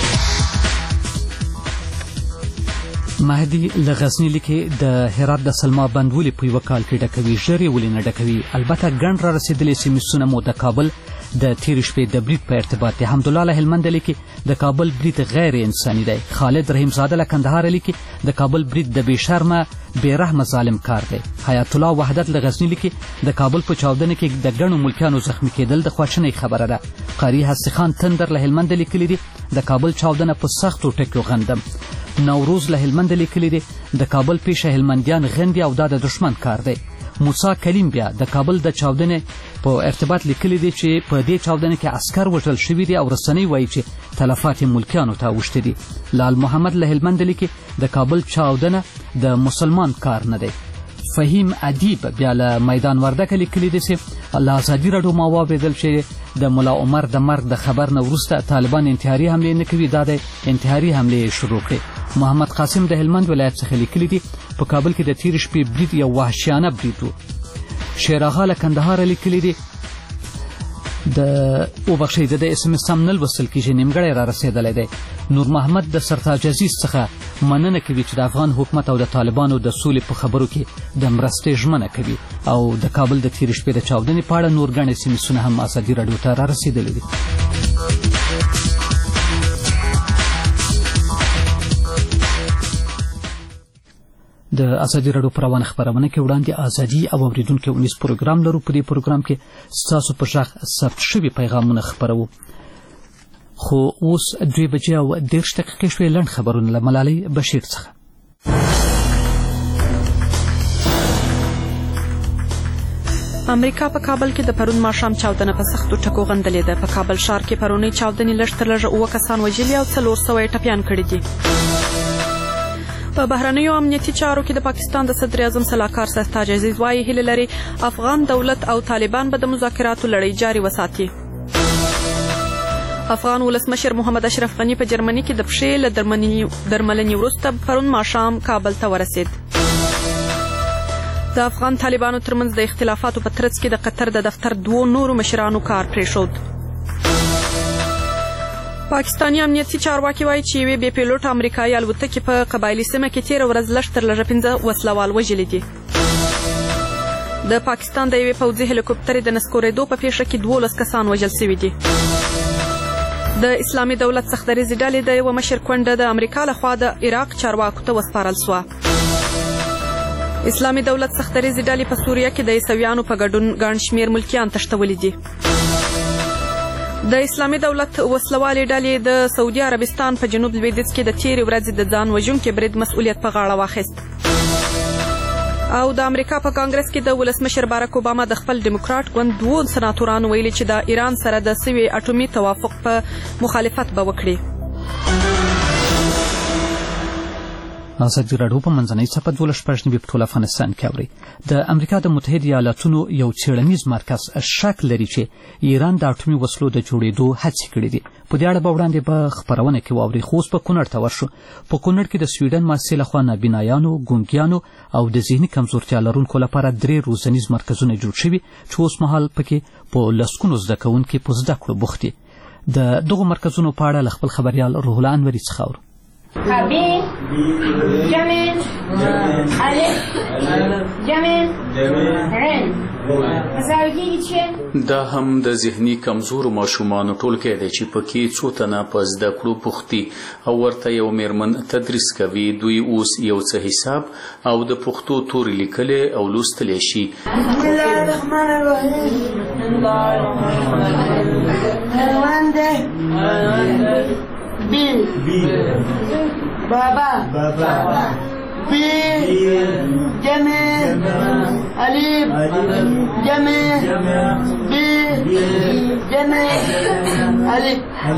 مهدي له غزني لیکي د هرات د سلما بند ولې په یوه کال کې ډکوي، ژر یې ولې نه ډکوي. البته ګڼ را رسېدلي سیمسونه مو د کابل د تېرې شپې د برید په ارتباط دي. حمدالله له هلمند لیکي د کابل برید غیر انساني دی. خالد رحیم زاده له کندهار لیکي د کابل برید د بې شرمه بې رحمه ظالم کار دی. حیات الله وحدت له غزني لیکي د کابل په چاودنه کې د ګڼو ملکیانو زخمي کېدل د خواشینۍ خبره ده. قاري حسي خان تندر له هلمند لیکلي دي د کابل چاودنه په سختو ټکیو غندم. نوروز له هلمند لیکلي دي د کابل پیشه هلمندیان غندي او دا د دشمن کار دی. موسی کلیم بیا د کابل د چاودنې په ارتباط لیکلي دي چې په دې چاودنه کې عسکر وژل شوي دي او رسنۍ وایي چې تلفات یې ملکیانو ته اوښتي دي. لال محمد له هلمند لیکي د کابل چاودنه د مسلمان کار نه دی. فهیم ادیب بیا له میدان وردګه لیکلي دي چې له ازادي راډیو ما واورېدل چې د ملا عمر د مرګ د خبر نه وروسته طالبان انتحاري حملې نه کوي، دا د انتحاري حملې شروع کړې. محمد قاسم د هلمند ولایت څخه لیکلي دي په کابل کې د تېرې شپې برید یو وحشیانه برید و. شیراغا له کندهار لیکلی دی د او بخښي د اس ام اس سم نل وصل کیږي نیمګړی را رسیدلی دی. نور محمد د سرتاج عزیز څخه مننه کوي چې د افغان حکومت او د طالبانو د سولې په خبرو کې د مرستې ژمنه کوي او د کابل د تیرې شپې د چاودنې په اړه نور ګڼ اس ام اسونه هم ازادي راډیو ته را رسیدلي دي. د ازادي راډیو پر روانه خبرونه کې وړاندې ازادي او اوریدونکو ونیس پروګرام لرو. په دې پروګرام کې ستاسو په ژغ ثبت شوي پیغامونه خبرو. خو اوس دوی بجې او دېرش دقیقې شوې لنډ خبرونه له ملالۍ بشیر څخه. امریکا په کابل کې د پرون ماښام چاودنه په سختو ټکو غندلې ده. په کابل ښار کې پرونی چاودنې لږ تر لږه اووه کسان وژلي او څلور سوه یې ټپیان کړي دي. په بهرنیو امنیتي چارو کې د پاکستان د صدر اعظم سلاکار سرتاج عزیز وايي هیله لري افغان دولت او طالبان به د مذاکراتو لړۍ جاري وساتي. افغان ولسمشر محمد اشرف غني په جرمني کې د پښې له درملنې وروسته پرون ماښام کابل ته ورسید. د افغان طالبانو ترمنځ د اختلافاتو په ترڅ کې د قطر د دفتر دوو نورو مشرانو کار پرېښود. پاکستاني امنیتي چارواکي وایي چې یوې بې پیلوټه امریکایي الوتکې په قبایلي سیمه کې تېره ورځ لږ تر لږه پنځه وسلوال وژلي دي. د پاکستان د یوې پوځي هلیکوپټرې د نسکورېدو په پیښه کې دولس کسان وژل سوي دي. د اسلامي دولت سختدریځې ډلې د یوه مشر کونډه د امریکا لخوا د عراق چارواکو ته وسپارل سوه. اسلامي دولت سختدریځې ډلې په سوریه کې د عیسویانو په ګډون ګڼ شمېر ملکیان تښتولي دي. د اسلامي دولت وسلوالې ډلې د سعودي عربستان په جنوب لویدیځ کې د تېرې ورځې د ځان وژونکي برید مسؤلیت په غاړه واخیست. او د امریکا په کانګرس کې د ولسمشر باراک اوباما د خپل ډیموکراټ ګوند دوو سناتورانو ویلي چې د ایران سره د سوي اټومي توافق په مخالفت به وکړي. ازادي راډیو په منځنۍ څپه دولس شپږ نوي په ټول افغانستان کې اوري. د امریکا د متحده ایالاتونو یو څېړنیز مرکز شک لري چې ایران د اټومي وسلو د جوړېدو هڅې کړې دي. په دې اړه به وړاندې په خپرونه کې واوري. خو اوس په کونړ ته ورشو. په کونړ کې د سویډن مؤسسې لخوا نابینایانو، ګونګیانو او د ذهني کمزورتیا لرونکو لپاره درې روزنیز مرکزونه جوړ شوي چې اوس مهال پکې په لسګونو زده کوونکي په زده کړو بوخت دي. د دغو مرکزونو په اړه له خپل خبریال روح الله انوري څخه اورو. بی جمع الف جمع عین دا هم د ذهني کمزورو ماشومانو ټولګی دی چې پکې څو تنه په زده کړو بوخت دي او ورته یو میرمن تدریس کوي. دوی اوس یو څه حساب او د پښتو توري لیکلی او لوستلی شي. بسم الله الرحمن الرحیم. حیوان دی بی بابا بی جمع الف جمع بی جمع الف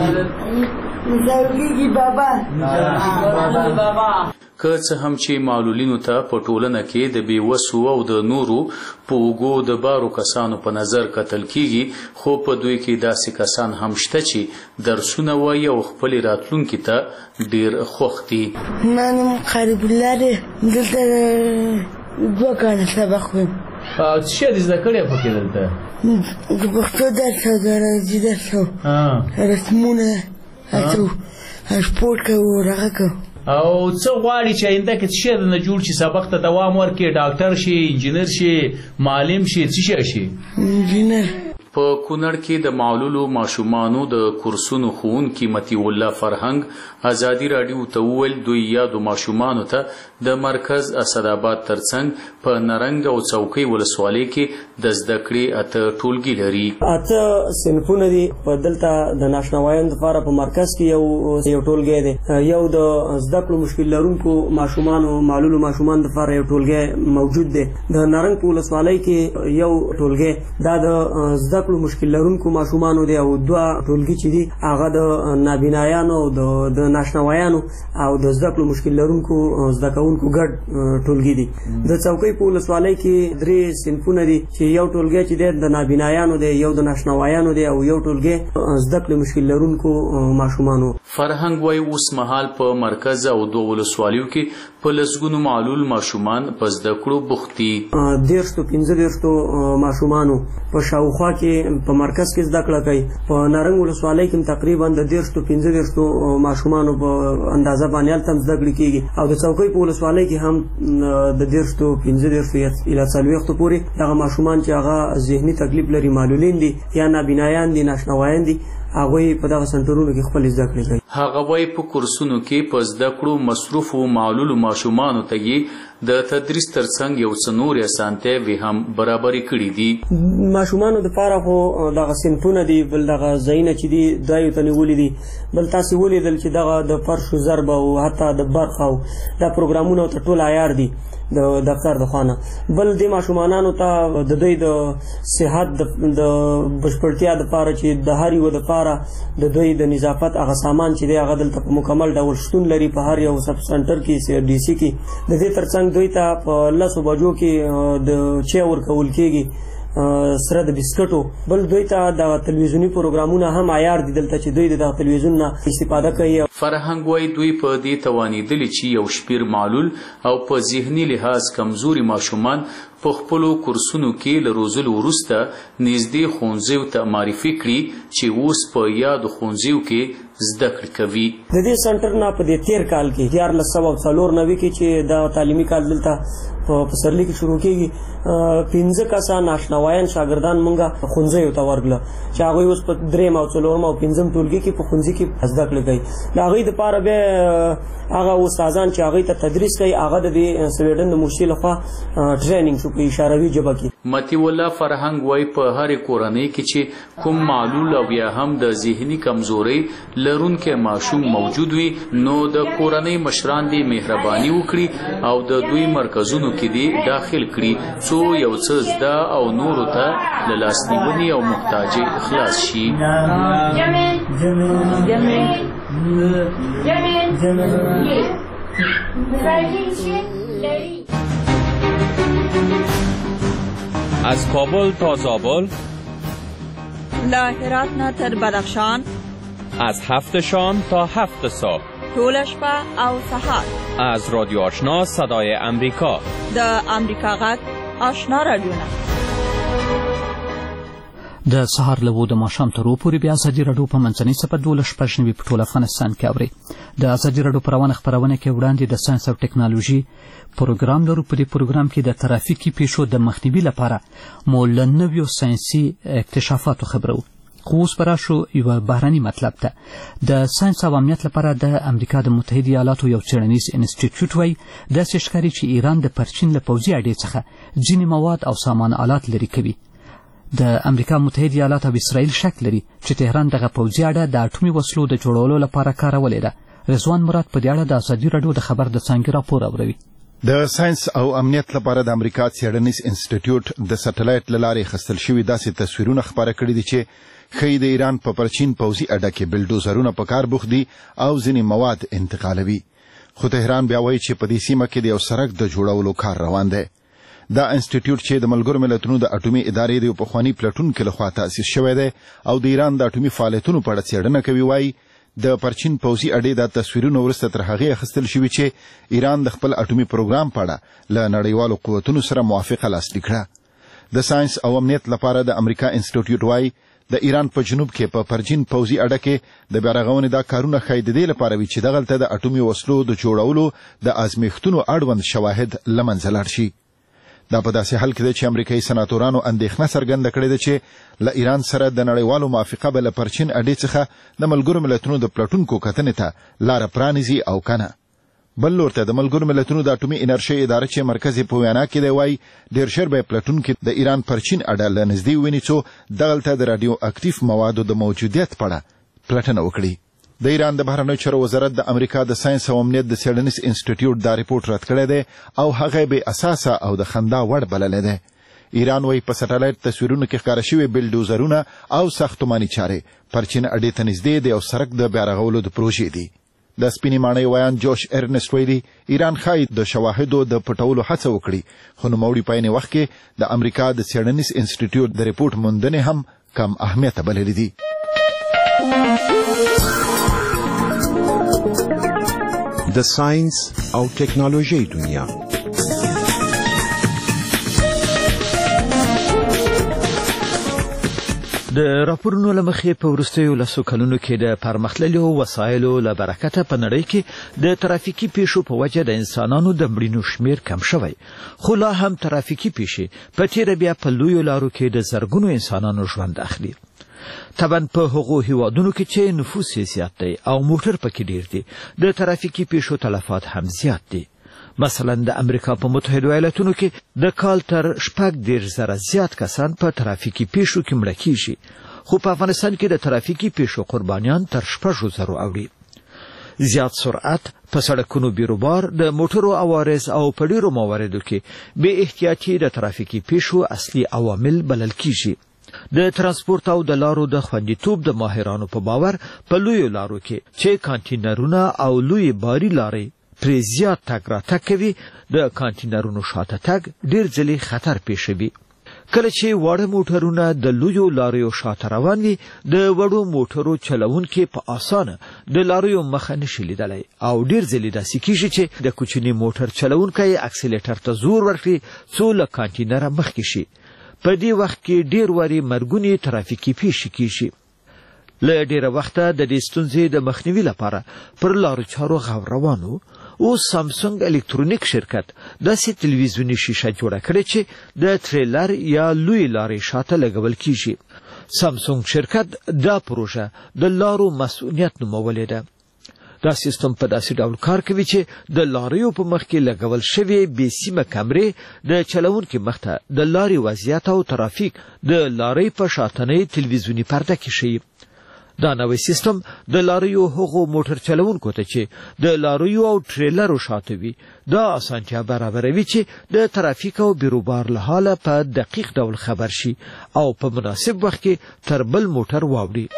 مساوی کی بابا که څه هم چې معلولینو ته په ټولنه کې د بېوسو او د نورو په اوږو د بارو کسانو په نظر کتل کیږي، خو په دوی کې داسې کسان هم شته چې درسونه وایي او خپلې راتلونکي ته ډېر خوښ دي. ما نوم قریب الله دی. دلته دوه کاله سبق وایم. څه شی دې زده کړی پکې دلته؟ د پښتو درس او د انګریزي درس او رسمونه هڅو سپورټ کوو هغه کوو. او څه غواړي چې آینده کې څه شی درنه جوړ شي، سبق ته دوام ورکړي، ډاکټر شي، انجینر شي، معلم شي، څه شی شي؟ انجینر. په کونړ کې د معلولو ماشومانو د کورسونو ښوونکي مطیع الله فرهنګ ازادي راډیو ته وویل دوی یادو ماشومانو ته د مرکز اسداباد ترڅنګ په نرنګ او څوکۍ ولسوالۍ کې د زده کړې اته ټولګي لري. اته صنفونه دي. په دلته د ناشنوایانو لپاره په مرکز کې یو یو ټولګی دی. یو د زده کړو مشکل لرونکو ماشومانو معلولو ماشومانو لپاره یو ټولګی موجود دی. د نرنګ په ولسوالۍ کې یو ټولګی دا د زده کړو مشکل لرونکو ماشومانو دی او دوه ټولګي چې دي هغه د نابینایانو او د ناشنوایانو او د زده کړو مشکل لرونکو زده کوونکو ګډ ټولګي دي. د څوکۍ په ولسوالۍ کې درې صنفونه دي چې یو ټولګی چې دی د نابینایانو دی، یو د ناشنوایانو دی او یو ټولګی زده کړو مشکل لرونکو ماشومانو. فرهنګ وایي اوس مهال په مرکز او دوه ولسوالیو کې په لسګونو معلول ماشومان په زده کړو بوخت دي. دیرشتو پنځه دیرشتو ماشومانو په شاوخوا کې په مرکز کې زده کړه کوي. په نارنګ ولسوالۍ کې تقریبا د دیرشتو پنځه دیرشتو ماشومانو په اندازه باندې هلته هم زده کړې کېږي او د څوکۍ په ولسوالۍ کې هم د دیرشتو پنځه دیرشتو الی څلوېښتو پورې دغه ماشومان چې هغه ذهني تکلیف لري، معلولین دي یا نابینایان دي، ناشنوایان دي، هغوی په دغه سنټرونو کې خپل زده کړې کوي. هغه وایي په کورسونو کې په زده کړو مصروفو معلولو ماشومانو ته یې د تدریس ترڅنګ یو څه نورې اسانتیاوې هم برابرې کړي دي. ماشومانو دپاره خو دغه صنفونه دي، بل دغه ځایونه چې دي دایو ته نیولي دي، بل تاسې ولیدل چې دغه د فرشو ضرب او حتی د برق او دا پروګرامونه ورته ټول عیار دي د دفتر د خوا نه. بل دې ماشومانانو ته د دوی د صحت د بشپړتیا دپاره چې د هر یو دپاره د دوی د نظافت هغه سامان چې دی هغه دلته په مکمل ډول شتون لري په هر یو سب سنټر کې سی ډي سي کې. د دې ترڅنګ دوی ته په لسو بجو کې د چای ورکول کېږي سره د بسکټو. بل دوی ته د تلویزیوني پروګرامونه هم عیار دي دلته چې دوی د تلویزیون نه استفاده کوي. فرهنګ وایي دوی په دې توانېدلي چې یو شمېر معلول او په ذهني لحاظ کمزوري ماشومان په خپلو کورسونو کې له روزلو وروسته نږدې ښوونځیو ته معرفي کړي چې اوس په یادو ښوونځیو کې زده کړې کوي. د دې سنټر نه په دې تېر کال کې دیارلس سوه څلور نوي کې چې دا تعلیمي کال دلته په پسرلي کې شروع کېږي پنځه کسه ناشنوایان شاګردان مونږه ښوونځیو ته ورغله چې هغوی اوس په درېیم او څلورم او پنځم ټولګي کې په ښوونځي کې زده کړې کوي. د هغوی دپاره بیا هغه استادان چې هغوی ته تدریس کوي هغه د دې سویډن د موشي لخوا ټریننګ شو په اشاروي ژبه کې. مطیع الله فرهنګ وایي په هرې کورنۍ کې چې کوم معلول او یا هم د ذهني کمزورۍ لرونکی ماشوم موجود وي نو د کورنۍ مشران دې مهرباني وکړي او د دوی مرکزونو کې دې داخل کړي څو یو څه زده او نورو ته له لاسنیونې او محتاجۍ خلاص شي. از کابل تا زابل، له هرات نه تر بدخشان، از هفت شام تا هفت صبح، ټوله شپه او سهار، از رادیو آشنا صدای امریکا، د امریکا غږ آشنا رادیوونه. د سهار له اووه د ماښام تر اووه پورې بیا ازادي راډیو په منځنۍ څپه دولس شپږ نوي په ټول افغانستان کې اورئ. د ازادي راډیو په روانه خپرونه کې وړاندې د ساینس او ټکنالوژي پروګرام لرو. په دې پروګرام کې د ترافیکي پیښو د مخنیوي لپاره مو له نویو ساینسي اکتشافاتو خبرو. خو اوس به راشو یوه بهرني مطلب ته. د ساینس او امنیت لپاره د امریکا د متحده ایالاتو یو څېړنیز انسټیټیوټ وایي داسې ښکاري چې ایران د پرچین له پوځي اډې څخه ځینې مواد او سامان آلات لرې کوي. د امریکا متحده ایالات او اسرائیل شک لري چې تهران دغه پوځي اډه د اټومي وسلو د جوړولو لپاره کارولې ده. رضوان مراد په دې اړه د ازادي راډیو د خبر د څانګې راپور اوروي. د ساينس او امنیت لپاره د امریکا څېړنیز انسټیټیوټ د سټلایټ له لارې اخیستل شوي داسې تصویرونه خپاره کړي دي چې ښیي د ایران په پرچین پوځي اډه کې بلډوزرونه په کار بوخت دي او ځینې مواد انتقالوي. خو تهران بیا وایي چې په دې سیمه کې د یو سړک د جوړولو کار روان دی. دا انسټیټیوټ چې د ملګرو ملتونو د اټومي ادارې د یو پخواني پلټونکي لخوا تاسیس شوی دی او د ایران د اټومي فعالیتونو په اړه څېړنه کوي، وایي د پرچین پوځي اډې د تصویرونو وروسته تر هغې اخیستل شوي چې ایران د خپل اټومي پروګرام په اړه له نړیوالو قوتونو سره موافقه لاسلیک کړه. د ساينس او امنیت لپاره د امریکا انسټیټیوټ وایي د ایران په جنوب کې په پرچین پوځي اډه کې د بیارغونې دا کارونه ښایي د دې لپاره وي چې دغلته د اټومي وسلو د جوړولو د ازمیښتونو اړوند شواهد له منځه لاړ شي. دا په داسې حال کې ده چې امریکایي سناتورانو اندېښنه څرګنده کړې ده چې له ایران سره د نړیوالو موافقه به له پرچین اډې څخه د ملګرو ملتونو د پلټونکو کتنې ته لاره پرانیزي او کنه. بل لور ته د ملګرو ملتونو د اټومي انرژۍ اداره چې مرکز یې په وینا کې دی وایي ډېر ژر به پلټونکي د ایران پرچین اډه له نږدې وویني څو دغلته د راډیو اکټیف موادو د موجودیت په اړه پلټنه وکړي. د ایران د بهرنیو چارو وزارت د امریکا د ساينس او امنیت د څېړنیز انسټیټیوټ دا ریپورټ رد کړی دی او هغه بې اساسه او د خندا وړ بللی دی. ایران وایي په سټلایټ تصویرونو کې ښکاره شوي بلډوزرونه او ساختماني چارې پرچین اډې ته نږدې د یو سړک د بیارغولو د پروژې دي. د سپینې ماڼۍ ویان جوش ارنسټ ویلي ایران ښایي د شواهدو د پټولو هڅه وکړي، خو نوموړي په عین وخت کې د امریکا د څېړنیز انسټیټیوټ د ریپورټ موندنې هم کم اهمیته بللې دي. د ساينس او ټکنالوژي دنیا. د راپورونو لمخې په وروستیو لسو کلونو کې د پرمختللو وسایلو له برکته په نړۍ کې د ترافیکي پیښو په وجه د انسانانو د مړینو شمیر کم شوی، خو لا هم ترافیکي پیښې په تیره بیا په لویو لارو کې د زرګونو انسانانو ژوند اخلي. طبعا په هغو هیوادونو کې چې نفوس یې زیات دی او موټر پکې ډیر دی، د ترافیکي پیښو تلفات هم زیات دي. مثلا د امریکا په متحده ایالاتونو کې د کال تر شپږ دېرش زره زیات کسان په ترافیکي پیښو کې مړه کیږي، خو په افغانستان کې د ترافیکي پیښو قربانیان تر شپږو زرو اوړي. زیات سرعت، په سړکونو بیروبار، د موټرو عوارض او په ډیرو مواردو کې بې احتیاطي د ترافیکي پیښو اصلي عوامل بلل کیږي. د ترانسپورت او د لارو د خوندیتوب د ماهرانو په باور په لویو لارو کې چې کانټینرونه او لوی باري لارې پرې زیات تګ راتګ کوي، د کانټینرونو شاته تګ ډیر ځلې خطر پیښوي. کله چې واړه موټرونه د لویو لاریو شاته روان وي، د وړو موټرو چلوونکي په اسانه د لاریو مخه نشي لیدلی او ډیر ځلې داسې کیږي چې د کوچني موټر چلوونکی اکسیلیټر ته زور ورکړي څو له کانټینره مخکې شي. په دې وخت کې ډیر واري مرګونې ترافیکي پیښې کیږي. له ډیره وخته د دې ستونزې د مخنیوي لپاره پر لارو چارو غور روان و. اوس سامسونګ الکترونیک شرکت داسې تلویزیوني شیشه جوړه کړې چې د ټریلر یا لوی لارې شاته لګول کیږي. سامسونګ شرکت دا پروژه د لارو مسؤلیت نومولې ده. دا سیستم په داسې ډول کار کوي چې د لاریو په مخ کې لګول شوی بې سیمه کمرې د چلوونکي مخ ته د لارې وضعیت او ترافیک د لارې په شاتنۍ تلویزیوني پرده کې ښیي. دا نوې سیستم د لاریو هغو موټر چلوونکو ته چې د لاریو او ټریلرو شاته وي دا اسانتیا برابروي چې د ترافیک او بیروبار له حاله په دقیق ډول خبر شي او په مناسب وخت کې تر بل موټر واوړي.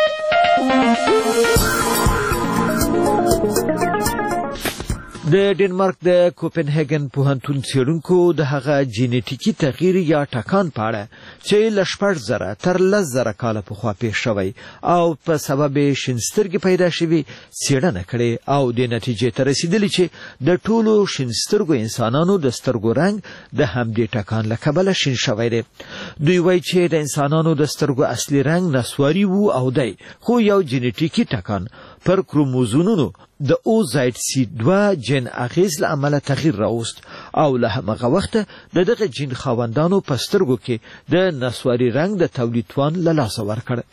د ډنمارک د کوپنهاګن پوهنتون څېړونکو د هغه جینیټیکي تغییر یا ټکان په اړه چې له شپږ زره تر لس زره کاله پخوا پیښ شوی او په سبب یې شین سترګې پیدا شوي څېړنه کړې او د نتیجې ته رسیدلي چې د ټولو شین سترګو انسانانو د سترګو رنګ د همدې ټکان له کبله شین شوی دی. دوی وایي چې د انسانانو د سترګو اصلي رنګ نسواري وو او دی، خو یو جینیټیکي ټکان پر کروموزومونو د او زاید سی دوه جین اغیز له امله تغییر راوست او له همغه وخته د دغه جین خاوندانو په سترګو کې د نسواري رنګ د تولید توان له لاسه ورکړ.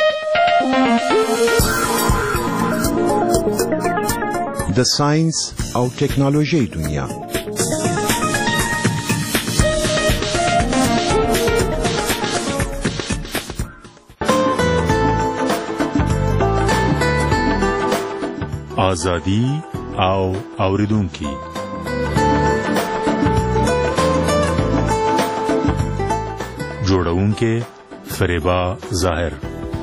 د ساينس او ټکنالوژي دنیا. آزادی او اوریدونکي. جوړونکي فریبا ظاهر.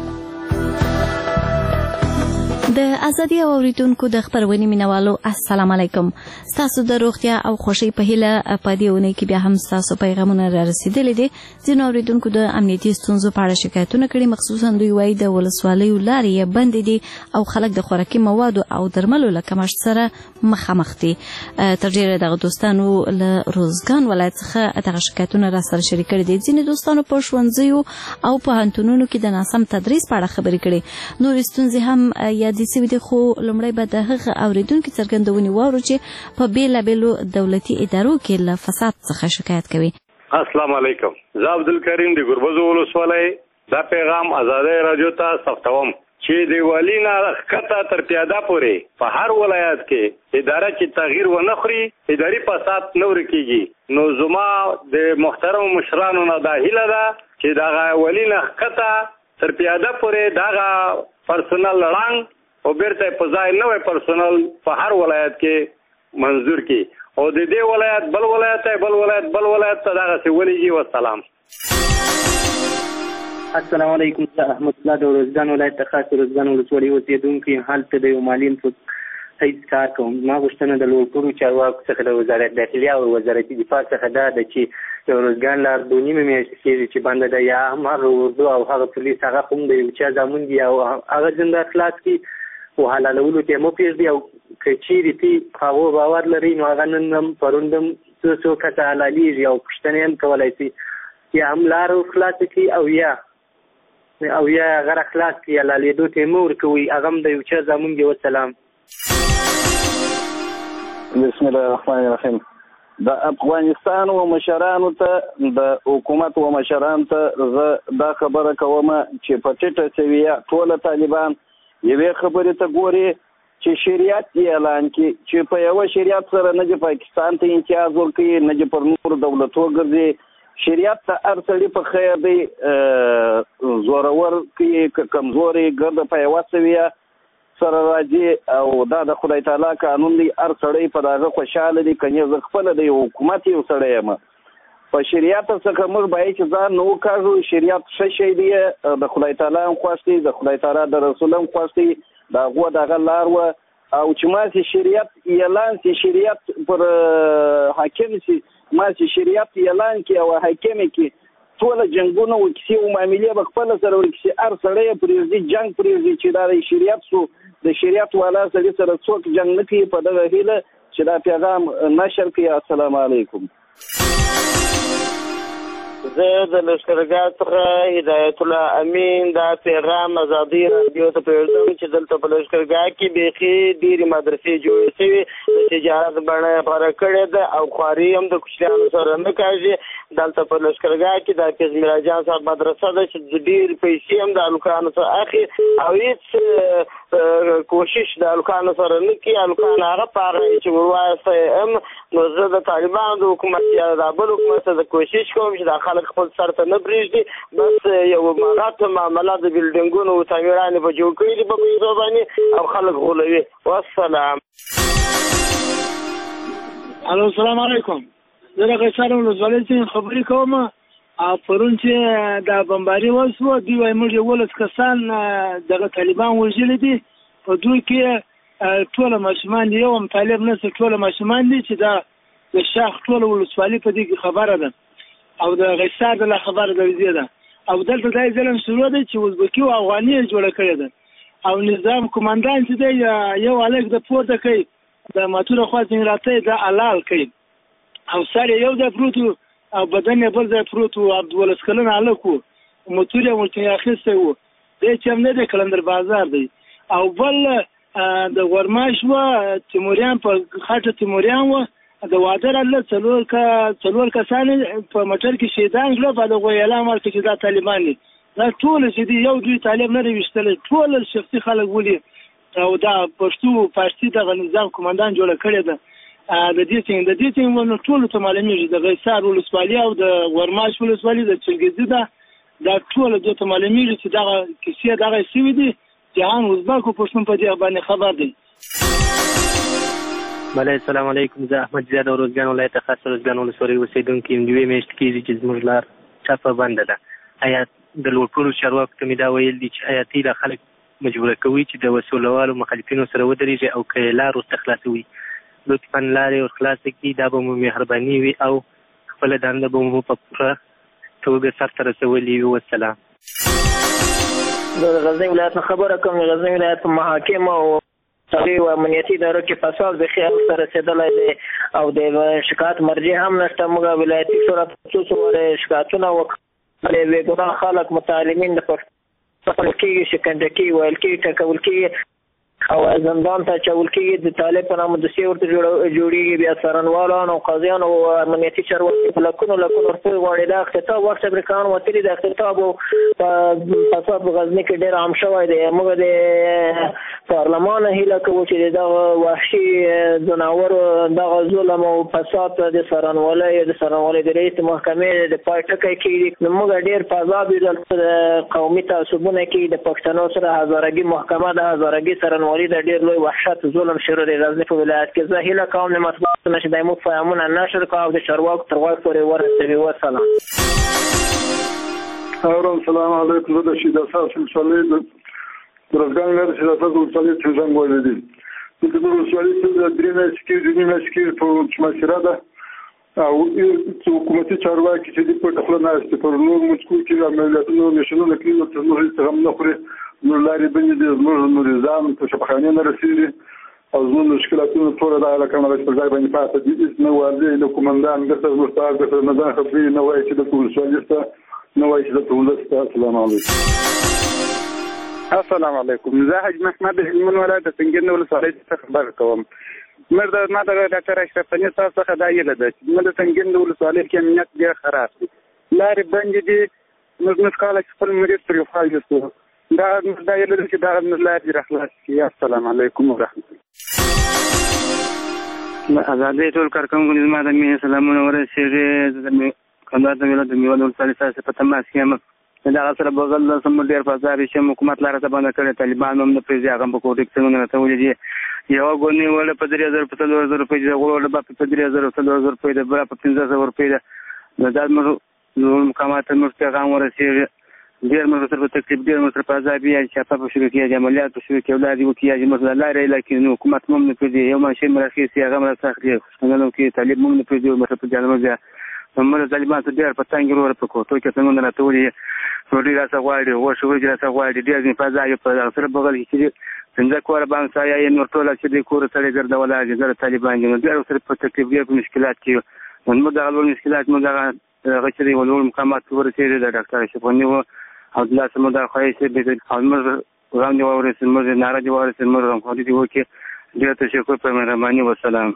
د ازادي او اوریدونکو د خبرونې مینوالو السلام علیکم. ستاسو د روغتیا او خوشي په هیله په دې اونۍ کې بیا هم ستاسو پیغامونه را رسیدلي دي. ځینو اوریدونکو د امنیتي ستونزو په اړه شکایتونه کړي، مخصوصا دوی وایي د ولسوالیو لارې یې بندې دي او خلک د خوراکي موادو او درملو له کمښت سره مخامخ دي. تر ډیره دغه دوستانو له روزګان ولایت څخه دغه شکایتونه را سره شریک کړي دي. ځینې دوستانو په ښوونځیو او پوهنتونونو کې د ناسم تدریس په اړه خبرې کړي. نورې ستونزې هم یادې سوي دي، خو لومړی به د هغه اوریدونکو څرګندونې واورو چې په بیلابیلو دولتي ادارو کې له فساد څخه شکایت کوي. السلام علیکم. زه عبدالکریم د ګربزو ولسوالۍ دا پیغام آزادۍ رادیو ته ثبتوم چې د والي نه ښکته تر پیاده پورې په هر ولایت کې اداره چې تغییر ونه خوري اداري فساد نه ورکېږي. نو زما د محترم مشرانو نه دا هیله ده چې دغه والي نه ښکته تر پیاده پورې دغه پرسونل لړانګ او بیرته په ځای نوی پرسونل په هر ولایت کې منظور کی او د دې ولایت بل ولایت بل ولایت بل ولایت ته دغه ولېږي. والسلام. السلام علیکم. زه احمد الله د روزګان ولایت د خاص روزګان ولسوالۍ اوسېدونکی هلته د یو مالي هیڅ کار کوم. ما غوښتنه د لوړپوړو چارواکو څخه د وزارت داخلي او وزارت دفاع څخه دا ده چې د روزګان لار دوه نیمه میاشتې کېږي چې بنده ده، یا هم هغه اردو او هغه پولیس هغه هم د یو چا زامن دي او هغه زنده خلاص کړي او حلالولو ته مو پرېږدي او که چیرې تی هغو باور لري نو هغه نن هم پرون هم څو څو کسه حلالېږي او پوښتنې هم کولی شي یا هم لاره خلاصه کړي او یا او یا هغه خلاص کړي حلالېدو ته یې مه ورکوئ هغه هم د یو چا زمونږ یې وسلام. بسم الله الرحمن الرحیم. د افغانستان و مشرانو ته د حکومت و مشرانو ته زه دا خبره کوم چې په ټیټه سویه ټوله طالبان یوې خبرې ته ګوري چې شریعت یې اعلان کړي چې په یوه شریعت سره نه دې پاکستان ته امتیاز ورکوي نه دې پر نورو دولتو ګرځي. شریعت ته هر سړي په خیر دی زورور کوي که کمزوري ګرده په یوه سویه سره راځي او دا د خدای تعالی قانون دی هر سړی په دغه خوشحاله دی که نه زه خپله د یو حکومت یو سړی یم په شریعت څخه موږ باید چې ځان نه وکاږو. شریعت ښه شی دی د خدای تعالی هم خوښ دی د خدای تعالی د رسول هم خوښ دی د هغو دغه لار وه او چې ماسې شریعت اعلان سي شریعت پر حاکم سي ماسې شریعت اعلان کړي او حاکم کړي ټوله جنګونه او کیسې او معاملې به خپله سره ورکړي هر سړی یې پرېږدي جنګ پرېږدي چې دا د شریعت سو د شریعت والا سړي سره څوک جنګ نه کوي په دغه هیله چې دا پیغام نشر کړي. السلام علیکم. زه د لښکرګاه څخه هدایت الله امین دا پیغام ازادي راډیو ته پرېږدم چې دلته په لښکرګاه کې بیخي ډېرې مدرسې جوړې شوې د تجارت بڼه یې غوره کړې ده او خواري هم د کوچنیانو سره نه کاږي. دلته په لښکرګاه کې د حافظ میراجان صاحب مدرسه ده چې ډېرې پیسې هم د هلکانو څخه اخلي او هېڅ کوشش د هلکانو سره نه کوي. هلکان هغه په هغه چې وروایستی هم نو زه د طالبانو د حکومت یا د بل حکومت څخه د کوشش کوم چې دا خلک خپل سر ته نه پرېږدي بس یو مغاته معامله د بلډینګونو تعمیرانې به جوړ کړي دي په پیسو باندې او خلک غولوي. والسلام. الو السلام علیکم. زه د قیصار ولسوالۍ څخه خبرې کوم او پرون چې د بمباري وشوه دوی وایي موږ یولس کسان دغه طالبان وژلي دي په دوی کې ټوله ماشومان دي یو هم طالب نسته ټوله ماشومان دي چې دا د شاخ ټوله ولسوالي په دې کې خبره ده او د قیصار د لا خبره د وزیر ده او دلته دا ظلم شروع دی چې ازبکي او افغاني جوړه کړې ده او نظام کمانډان چې دی یو الګ د پورته کوي د ماتور خوا څنګه راته د حلال کوي او سره یو د پروتو او بدن یې بل ځای پروتو عبدالولس کلن الکو موتور یې ورته اخیستی و دی چې هم نه دی کلندر بازار دی او بل د غورماش و تیموریان په خاطر تیموریان و د واده راله څلور کا څلور کسان په مټر کې شهیدان کړه په دغه اعلان ورکړ چې دا طالبان دي دا ټول چې دی یو دوی طالب نه وشتل ټول شخصي خلک ولي او دا پښتو پارتي د نظام کمانډان جوړ کړی ده د دې څنګه د دې څنګه نو ټول ته معلومیږي د غیصار ولسوالۍ او د غورماش ولسوالۍ د چلګزي ده دا ټول د ته معلومیږي چې دا کیسه دغه سوي دي جهان ازبکو پښتون په دې باندې خبر دی. بله السلام علیکم. زه احمد زیاد روزګان ولایت خاص روزګان ولسوالۍ اوسېدونکی یم. دوې میاشتې کېږي چې زموږ لار ټپه بنده ده. آیا د لوټونو چارواکو ته مې دا ویل دي چې آیا تی دا خلک مجبوره کوي چې د وسولوالو مخالفینو سره ودرېږي او که یې لار ورته خلاصوي لطفا لارې ور خلاصه کړي دا به مو مهرباني وي او خپله دنده به مو په پوره توګه سرته رسولې وي. والسلام. زه د غزني ولایت نه خبره کوم. د غزني ولایت په محاکم او سړي او امنیتي ادارو کې فساد بیخي هغه ته رسېدلی دی او د شکایت مرجع هم نشته. موږ ولایتي شورا څو څو وارې شکایتونه وکړلې بې ګناه خلک متعلمین د پښتو کېږي شکنجه کېږي ویل کېږي ټکول کېږي او زندان ته اچول کېږي د طالب په نامه دوسیې ورته جوړېږي بیا څارنوالان او قاضیان او امنیتي چارواکي په لکونو لکونو روپۍ غواړي. دا اختطاف وخت امریکایان وتلي د اختطاف او فساد په غزني کې ډېر عام شوی دی. موږ د پارلمان هیله کوو چې دغه وحشي ځناورو دغه ظلم او فساد د څارنوالۍ د څارنوالۍ د رئیس محکمې د پای ټکی کېږي. نو موږ ډېر په عذاب یو د قومي تعصبونه کې د پښتنو سره هزارګي محکمه د هزارګي څارنوالۍ د ډېر لوی وحشت ظلم شروع دی غزني په ولایت کې. زه هیله کوم د مطبوعاتو نه چې دا زموږ پیغامونه نشر کړي او د چارواکو تر غوږ پورې ورسوي. والسلام. السلام علیکم. زه د شیداساس ولسوالۍ د روزګان ولایت د شیداساس ولسوالۍ څخه زنګ وهلی دی. دلته د ولسوالۍ څخه د درې میاشتې کېږي دوه نیمې میاشتې کېږي په مسیره ده او حکومتي چارواکي چې دي پټه خوله ناست دي پر نور مچکو کې عملیاتونه نشنونه کوي ورته نور هېڅ هم نه خوري زموږ لارې بندې دي، زموږ مریضان په شفاخانې نه رسېږي او زموږ مشکلاتونه ټوله دغه لکه چې پر ځای باندې پاتې دي. هېڅ نه واضح نه کومندان ګټه زموږ ته ګټه نه ځان خبرې نه وایي چې دلته ولسوالي شته، نه وایي چې دلته ولس شته. السلام علیکم. السلام علیکم. زه حاج محمد د هلمند ولایت د سنګین ولسوالۍ څخه خبره کوم. مر د ما د ډاکټر اشرف غني صاحب څخه دا هیله ده چې زموږ د سنګین ولسوالۍ کې امنیت ډېر خراب دی، لارې بندې دي، موږ نس کاله چې خپل مریض پرې وخوال یوسو، دا موږ دا هیله ده چې دغه زموږ لارې را خلاص شي. السلام علیکم ورحمت الله. د ازادۍ ټول کارکوونکو زما د مینې سلامونه ورسېږي. زه د کندهار د میوند د میوند ولسوالۍ ستاسو په تماس کې یم. دغه سره بغل د سمو ډېر په ځای شم، حکومت لاره ته بنده کړې، طالبان هم نه پرېږدي، هغه په کوټې کې څنګه راته ولې دي یوه ګونې وله په درې زره په څلور زره روپۍ ده، غوړه به په درې زره څلور زره روپۍ ده، بله په پنځه سوه روپۍ ده. دا زموږ لوړ مقامات ته موږ پیغام ورسېږي، ډېر موږ سره په تکلیف، ډېر موږ سره په عذاب یا چاپه په شروع کې یا عملیات په شروع کې اولاد وکړي یا موږ د لارې علاج کړي، نو حکومت هم نه پرېږدي، یو ماشین م راخیستي هغه م راڅاخلي، څنګه کې طالب هم نه پرېږدي، موږ په جانمه بیا موږ د طالبان څخه ډېر په تنګ وروره په کوټو کې څنګه راته ولي ډوډۍ راڅه غواړي، غوښې وریجې راڅه غواړي، ډېر ځینې په ځای په دغه سره بغل کې چې پنځه کوره بانک سایه یې نور ټوله چې دی کور سړی ګرځولی دي، زه د طالبان دي، نو ډېر ورسره په تکلیف، ډېر په مشکلات کې یو. موږ دغه لوړ مشکلات موږ دغه هغه چې دی لوړ مقامات ورسېږي، د ډاکټر اشرف غني و او د لاسه موږ دغه خواهش دی او موږ غم دې واورېد، موږ ناره دې واورېد، موږ غمخواري دې وکړي. ډېر تشکر په مهرباني. وسلام.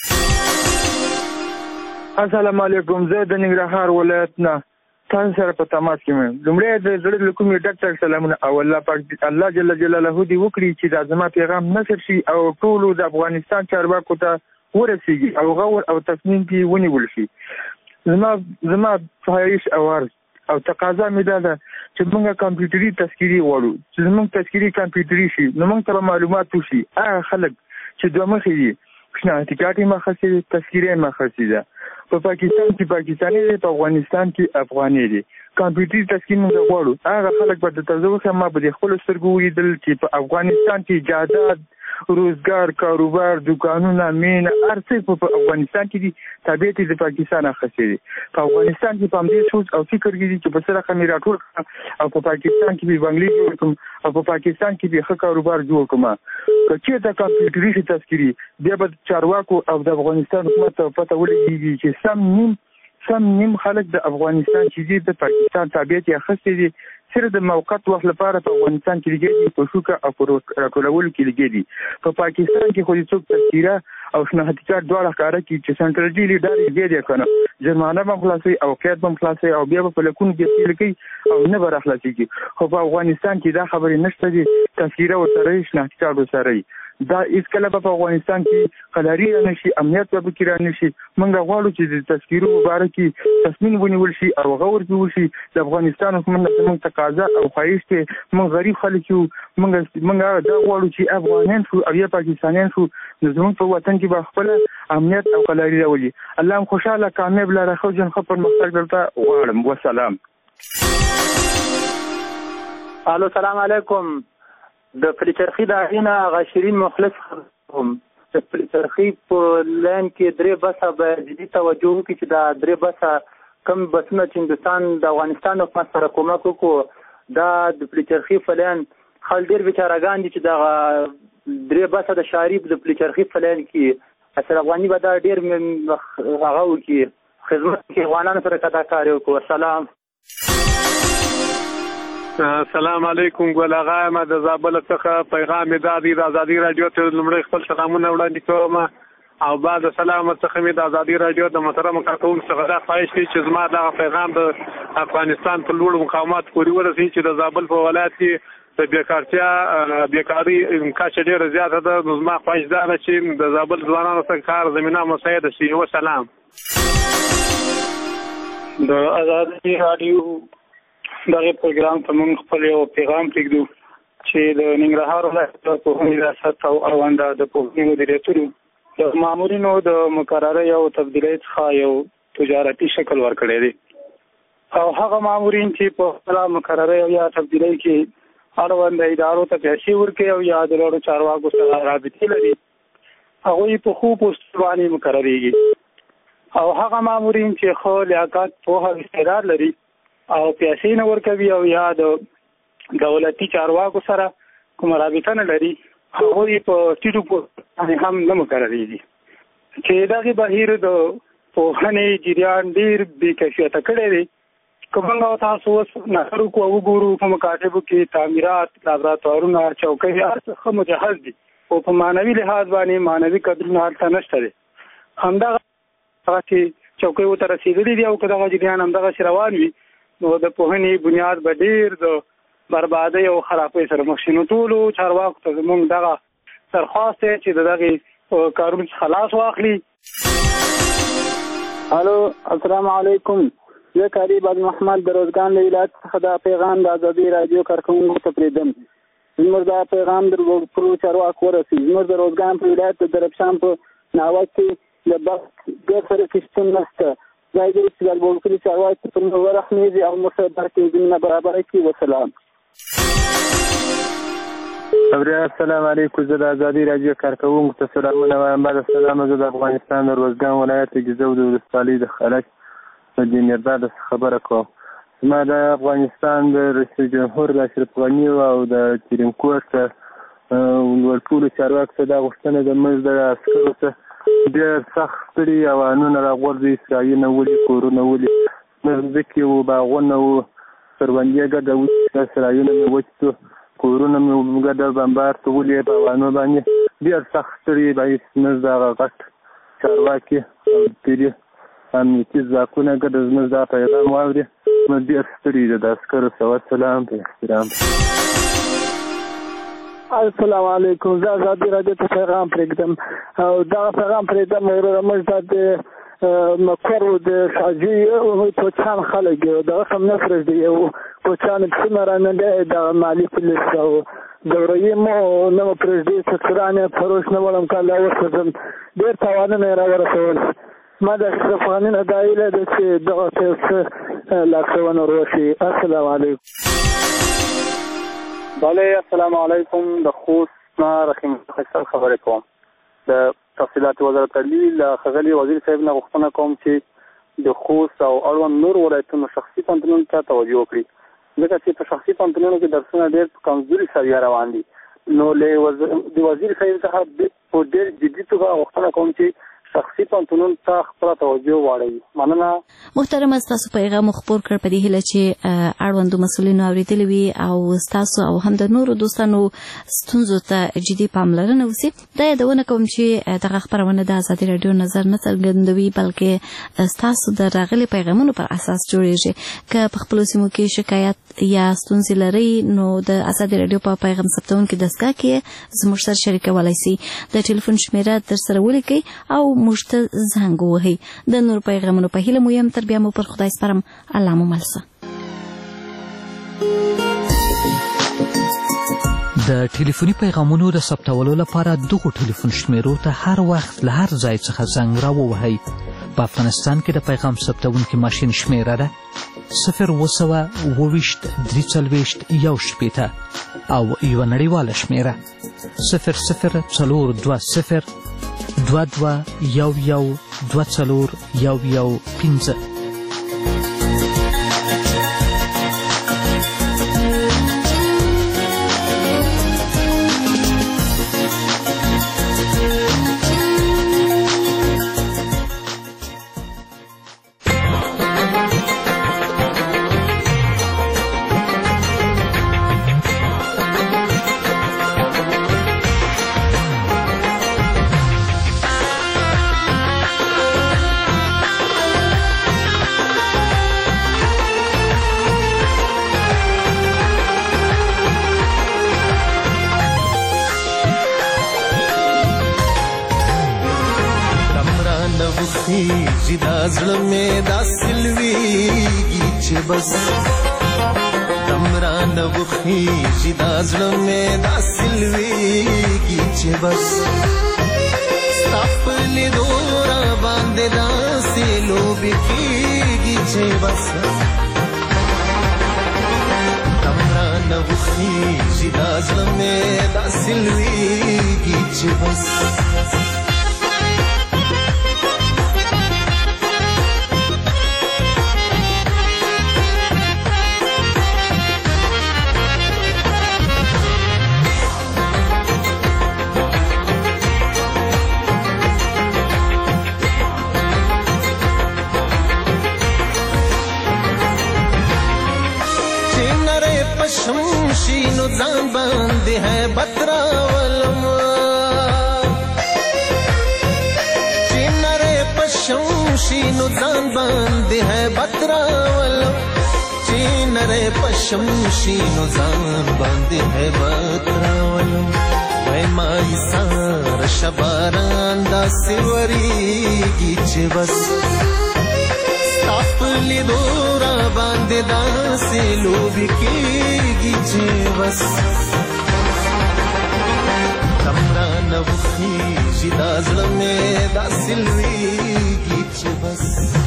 السلام علیکم. زه د ننګرهار ولایت نه تاسو سره په تماس کې یم. لومړی د زړه له کومې ډاکټر سلامونه او الله پاک الله جل جلاله دې وکړي چې دا زما پیغام نشر شي او ټولو د افغانستان چارواکو ته ورسېږي او غور او تصمیم کې ونیول شي. زما زما خواهش او عرض او تقاضا مې دا ده چې موږ کمپیوټري تذکیري غواړو، چې زموږ تذکیري کمپیوټري شي، نو موږ ته معلومات وشي. هغه خلک چې دوه مخې دي، شناختی کارت یې مخکې دی، تذکیره یې مخکې ده. په پاکستان کې پاکستاني دی، په افغانستان کې افغاني دی. کمپیوټري تذکیر موږ غواړو. هغه خلک به درته زه وښیم، ما به د خپلو سترګو ولیدل چې په افغانستان کې جادات، روزګار، کاروبار، دوکانونه، مین، هر څه په افغانستان کې دي، تابعیت یې د پاکستان اخیستی دی. په افغانستان کې په همدې سوچ او فکر کې دي چې په څه رقم یې راټول کړم او په پاکستان کې به بنګلې جوړ کړم او په پاکستان کې به ښه کاروبار جوړ کړم. که چېرته کمپیوټري شي تذکیري، بیا به چارواکو او د افغانستان حکومت ته پته ولګېږي چې سم نیم سم نیم خلک د افغانستان چې دي د پاکستان تابعیت یې اخیستی دي، صرف د موقت وخت لپاره په افغانستان کې لګېږي، په شوکه او په راټولولو کې لګېږي. په پاکستان کې خو دې څوک تذکیره او شناختی کارت دواړه ښکاره کړي چې سنټرل جیل یې ډېر لګېږي که نه، جرمانه به هم خلاصوي او قید به هم خلاصوي او بیا به په لکونو پیسې لګوي او نه به راخلاصېږي. خو په افغانستان کې دا خبرې نشته دي، تذکیره ورسره وي، شناختی کارت ورسره وي. دا هېڅکله به په افغانستان کې قلاري را نه شي، امنیت به پکې را نه شي. موږ غواړو چې د تذکیرو په باره کې تصمیم ونیول شي او غور ونیول شي. د افغانستان حکومت نه زموږ تقاضا او خواهش دی، موږ غریب خلک یو، موږ موږ دا غواړو چې افغانان شو او یا پاکستانیان شو، نو زموږ په وطن کې به خپله امنیت او قلاري راولي. الله هم خوشحاله، کامیاب، لاره ښه ژوند، ښه پرمختګ درته غواړم. وسلام. الو سلام علیکم. د پلیچرخي د اړینه هغه شیرین مخلص هم د پلیچرخي په لین کې درې بسه به جدي توجه وکړي چې دا درې بسه کم بسونه چې هندوستان د افغانستان حکومت سره کومک وکړو، دا د پلیچرخي په لین خلک ډېر بیچارهګان دي چې دغه درې بسه د شاري د پلیچرخي په لین کې اصل افغاني به دا ډېر هغه وکړي، خدمت کې افغانانو سره کدا کار وکړو. السلام. السلام علیکم. ګل اغا یم د زابل څخه. پیغام مې دا دی د ازادي راډیو ته لومړی خپل سلامونه وړاندې کوم او بعد سلام څخه مې د ازادي راډیو د محترم کارکونکو څخه دا خواهش کوي چې زما دغه پیغام د افغانستان په لوړو مقامات پورې ورسوي چې د زابل په ولایت کې د بیکارتیا بیکاري کچه ډېره زیاته ده. نو زما خواهش دا ده چې د زابل ځوانانو ته کار زمینه مساعده شي. وسلام. د ازادي راډیو دغه پروګرام ته موږ خپل یو پیغام پرېږدو چې د ننګرهار ولایت د پوهنې ریاست او اړونده د پوهنې مدیریتونو د مامورینو د مقررې او تبدیلۍ څخه یو تجارتي شکل ورکړی دی او هغه مامورین چې په خپله مقررې او یا تبدیلۍ کې اړونده ادارو ته پیسې ورکوي او یا د لوړو چارواکو سره رابطې لري، هغوی په ښو پوستو باندې مقرریږي او هغه مامورین چې ښه لیاقت، پوهه او استعداد لري او پیسې نه ورکوي او یا د دولتي چارواکو سره کوم رابطه نه لري هغوی په ټیټو پوستو هم نه مقرریږي چې دغه بهیر د پوهنې جریان ډېر بې کیفیته کړی دی. که موږ تاسو اوس نظر وکړو وګورو په مکاتبو کې تعمیرات لابراتوارونه چوکۍ هر څه ښه مجهز دي او په معنوي لحاظ باندې معنوي قدرونه هلته نشته دی. همدغه هغه چې چوکۍ ورته رسېدلي دي او که دغه جریان همدغسې روان وي نو د پوهنې بنیاد به ډېر د بربادۍ او خرابۍ سره مخ شي. نو ټولو چارواکو ته زموږ دغه درخواست دی چې د دغې کارونو څخه لاس واخلي. الو السلام علیکم. زه کاري عباد محمد د روزګان له ولایت څخه دا پیغام د ازادي راډیو کارکوونکو ته پرېږدم. زموږ دا پیغام د ټولو چارواکو ورسي. زموږ د روزګان په ولایت د دربشان په ناوه کې د بخت ډېر سره سیستم نشته. دا دی چې د البوکلي چارواکي په موږ ورحمېږي او موږ سره درکې زمینه برابره کړي. وسلام. السلام علیکم. زه د ازادي راډیو کارکوونکو ته سلامونه وایم. بعد السلام زه د افغانستان د روزګان ولایت ګیزو د ولسوالۍ د خلک د میرداد خبره کوم. زما د افغانستان د رئیس جمهور د اشرف غني او د ترینکوټ ټولو چارواکو ته دا غوښتنه ده موږ د عسکرو څخه ډېر سخت ستړي اوانونه راغورځوي، سرایونه ولي، کورونه ولي، مځکې وو، باغونه وو، کروندې ګډه وچ، سرایونه مې وچ شو، کورونه مې ګډه بمبار ته ولي په اوانو باندې ډېر سخت ستړي. باید موږ دغه غټ چارواکي او پیري امنیتي ځواکونه ګډه زموږ دا پیغام واوري. موږ ډېر ستړي دي. د عسکرو سوه سلام په احترام. السلام علیکم. زه ازادي راډیو ته پیغام پرېږدم او دغه پیغام پرېږدم موږ ته د مکر د شاجي کوچان خلک یو دغه هم نه پرېږدي. یو کوچان څومره راننده د مالي پولیس او دوروي مو نه مو پرېږدي. سکران یې فروش نه وړم کاله وسوځم. ډېر تاوانونه یې راورسول. ما د اشرف غني نه دا هیله ده چې دغه څه لارښوونه وشي. السلام علیکم. بله السلام علیکم. د خوست نه رحیم خیصل خبرې کوم. د تفصیلات وزارت عالی له ښاغلي وزیر صاحب نه غوښتنه کوم چې د خوست او اړوند نور ولایتونو شخصي پوهنتونونو ته توجه وکړي، ځکه چې په شخصي پوهنتونونو کې درسونه ډېر په کمزوري سویه روان دي. نو له د وزیر صاحب څخه په ډېر جدي توګه غوښتنه کوم چې شخصي پوهنتونونو ته خپله توجه واړوي. مننه. محترم ستاسو پیغام خپور کړ په دې هیله چې اړوندو مسؤلینو اورېدلی وي او ستاسو او هم د نورو دوستانو ستونزو ته جدي پاملرنه وشي. دا یادونه کوم چې دغه خپرونه د ازادي راډیو نظر نه څرګندوي بلکې ستاسو د راغلي پیغامونو پر اساس جوړیږي. که په خپلو سیمو کې شکایت یا ستونزې لرئ نو د ازادي راډیو په پیغام ثبتونکي دستګاه کې زموږ سره شریکولی سئ. د ټلیفون شمیره در سره ولیکئ او موږ ته زنګ ووهئ. د نور پیغامونو په هیله مو یم. تر بیا مو پر خدای سپارم. الله مو مل شه. د ټلیفوني پیغامونو د ثبتولو لپاره دغو ټلیفون شمیرو ته هر وخت له هر ځای څخه زنګ راووهئ. په افغانستان کې د پیغام ثبتونکي ماشین شمیره ده صفر اوه سوه اوه ویشت درې څلوېښت یو شپېته او یوه نړیواله شمیره صفر صفر څلور دوه صفر دوه دوه یو یو دوه څلور یو یو پنځه. خیږي دا زړه مې داسې لویږي چې بس دمرانه وخیږي دا زړه مې داسې لویږي چې بس ستا په لیدو راباندې داسې لوبې کېږي چې بس دمرانه وخیږي دا زړه مې داسې لویږي چې بس ځان باندې hebat راولم چې نره پښم شي نو ځان باندې hebat راولم چې نره پښم شي نو ځان باندې hebat راولم وای مای سار شباران دا سیوریږي چې بس خپل دورا باندې داسې لوبي کېږي چې بس تمرا نه وخیږي دا زړه مې داسې لویږي چې بس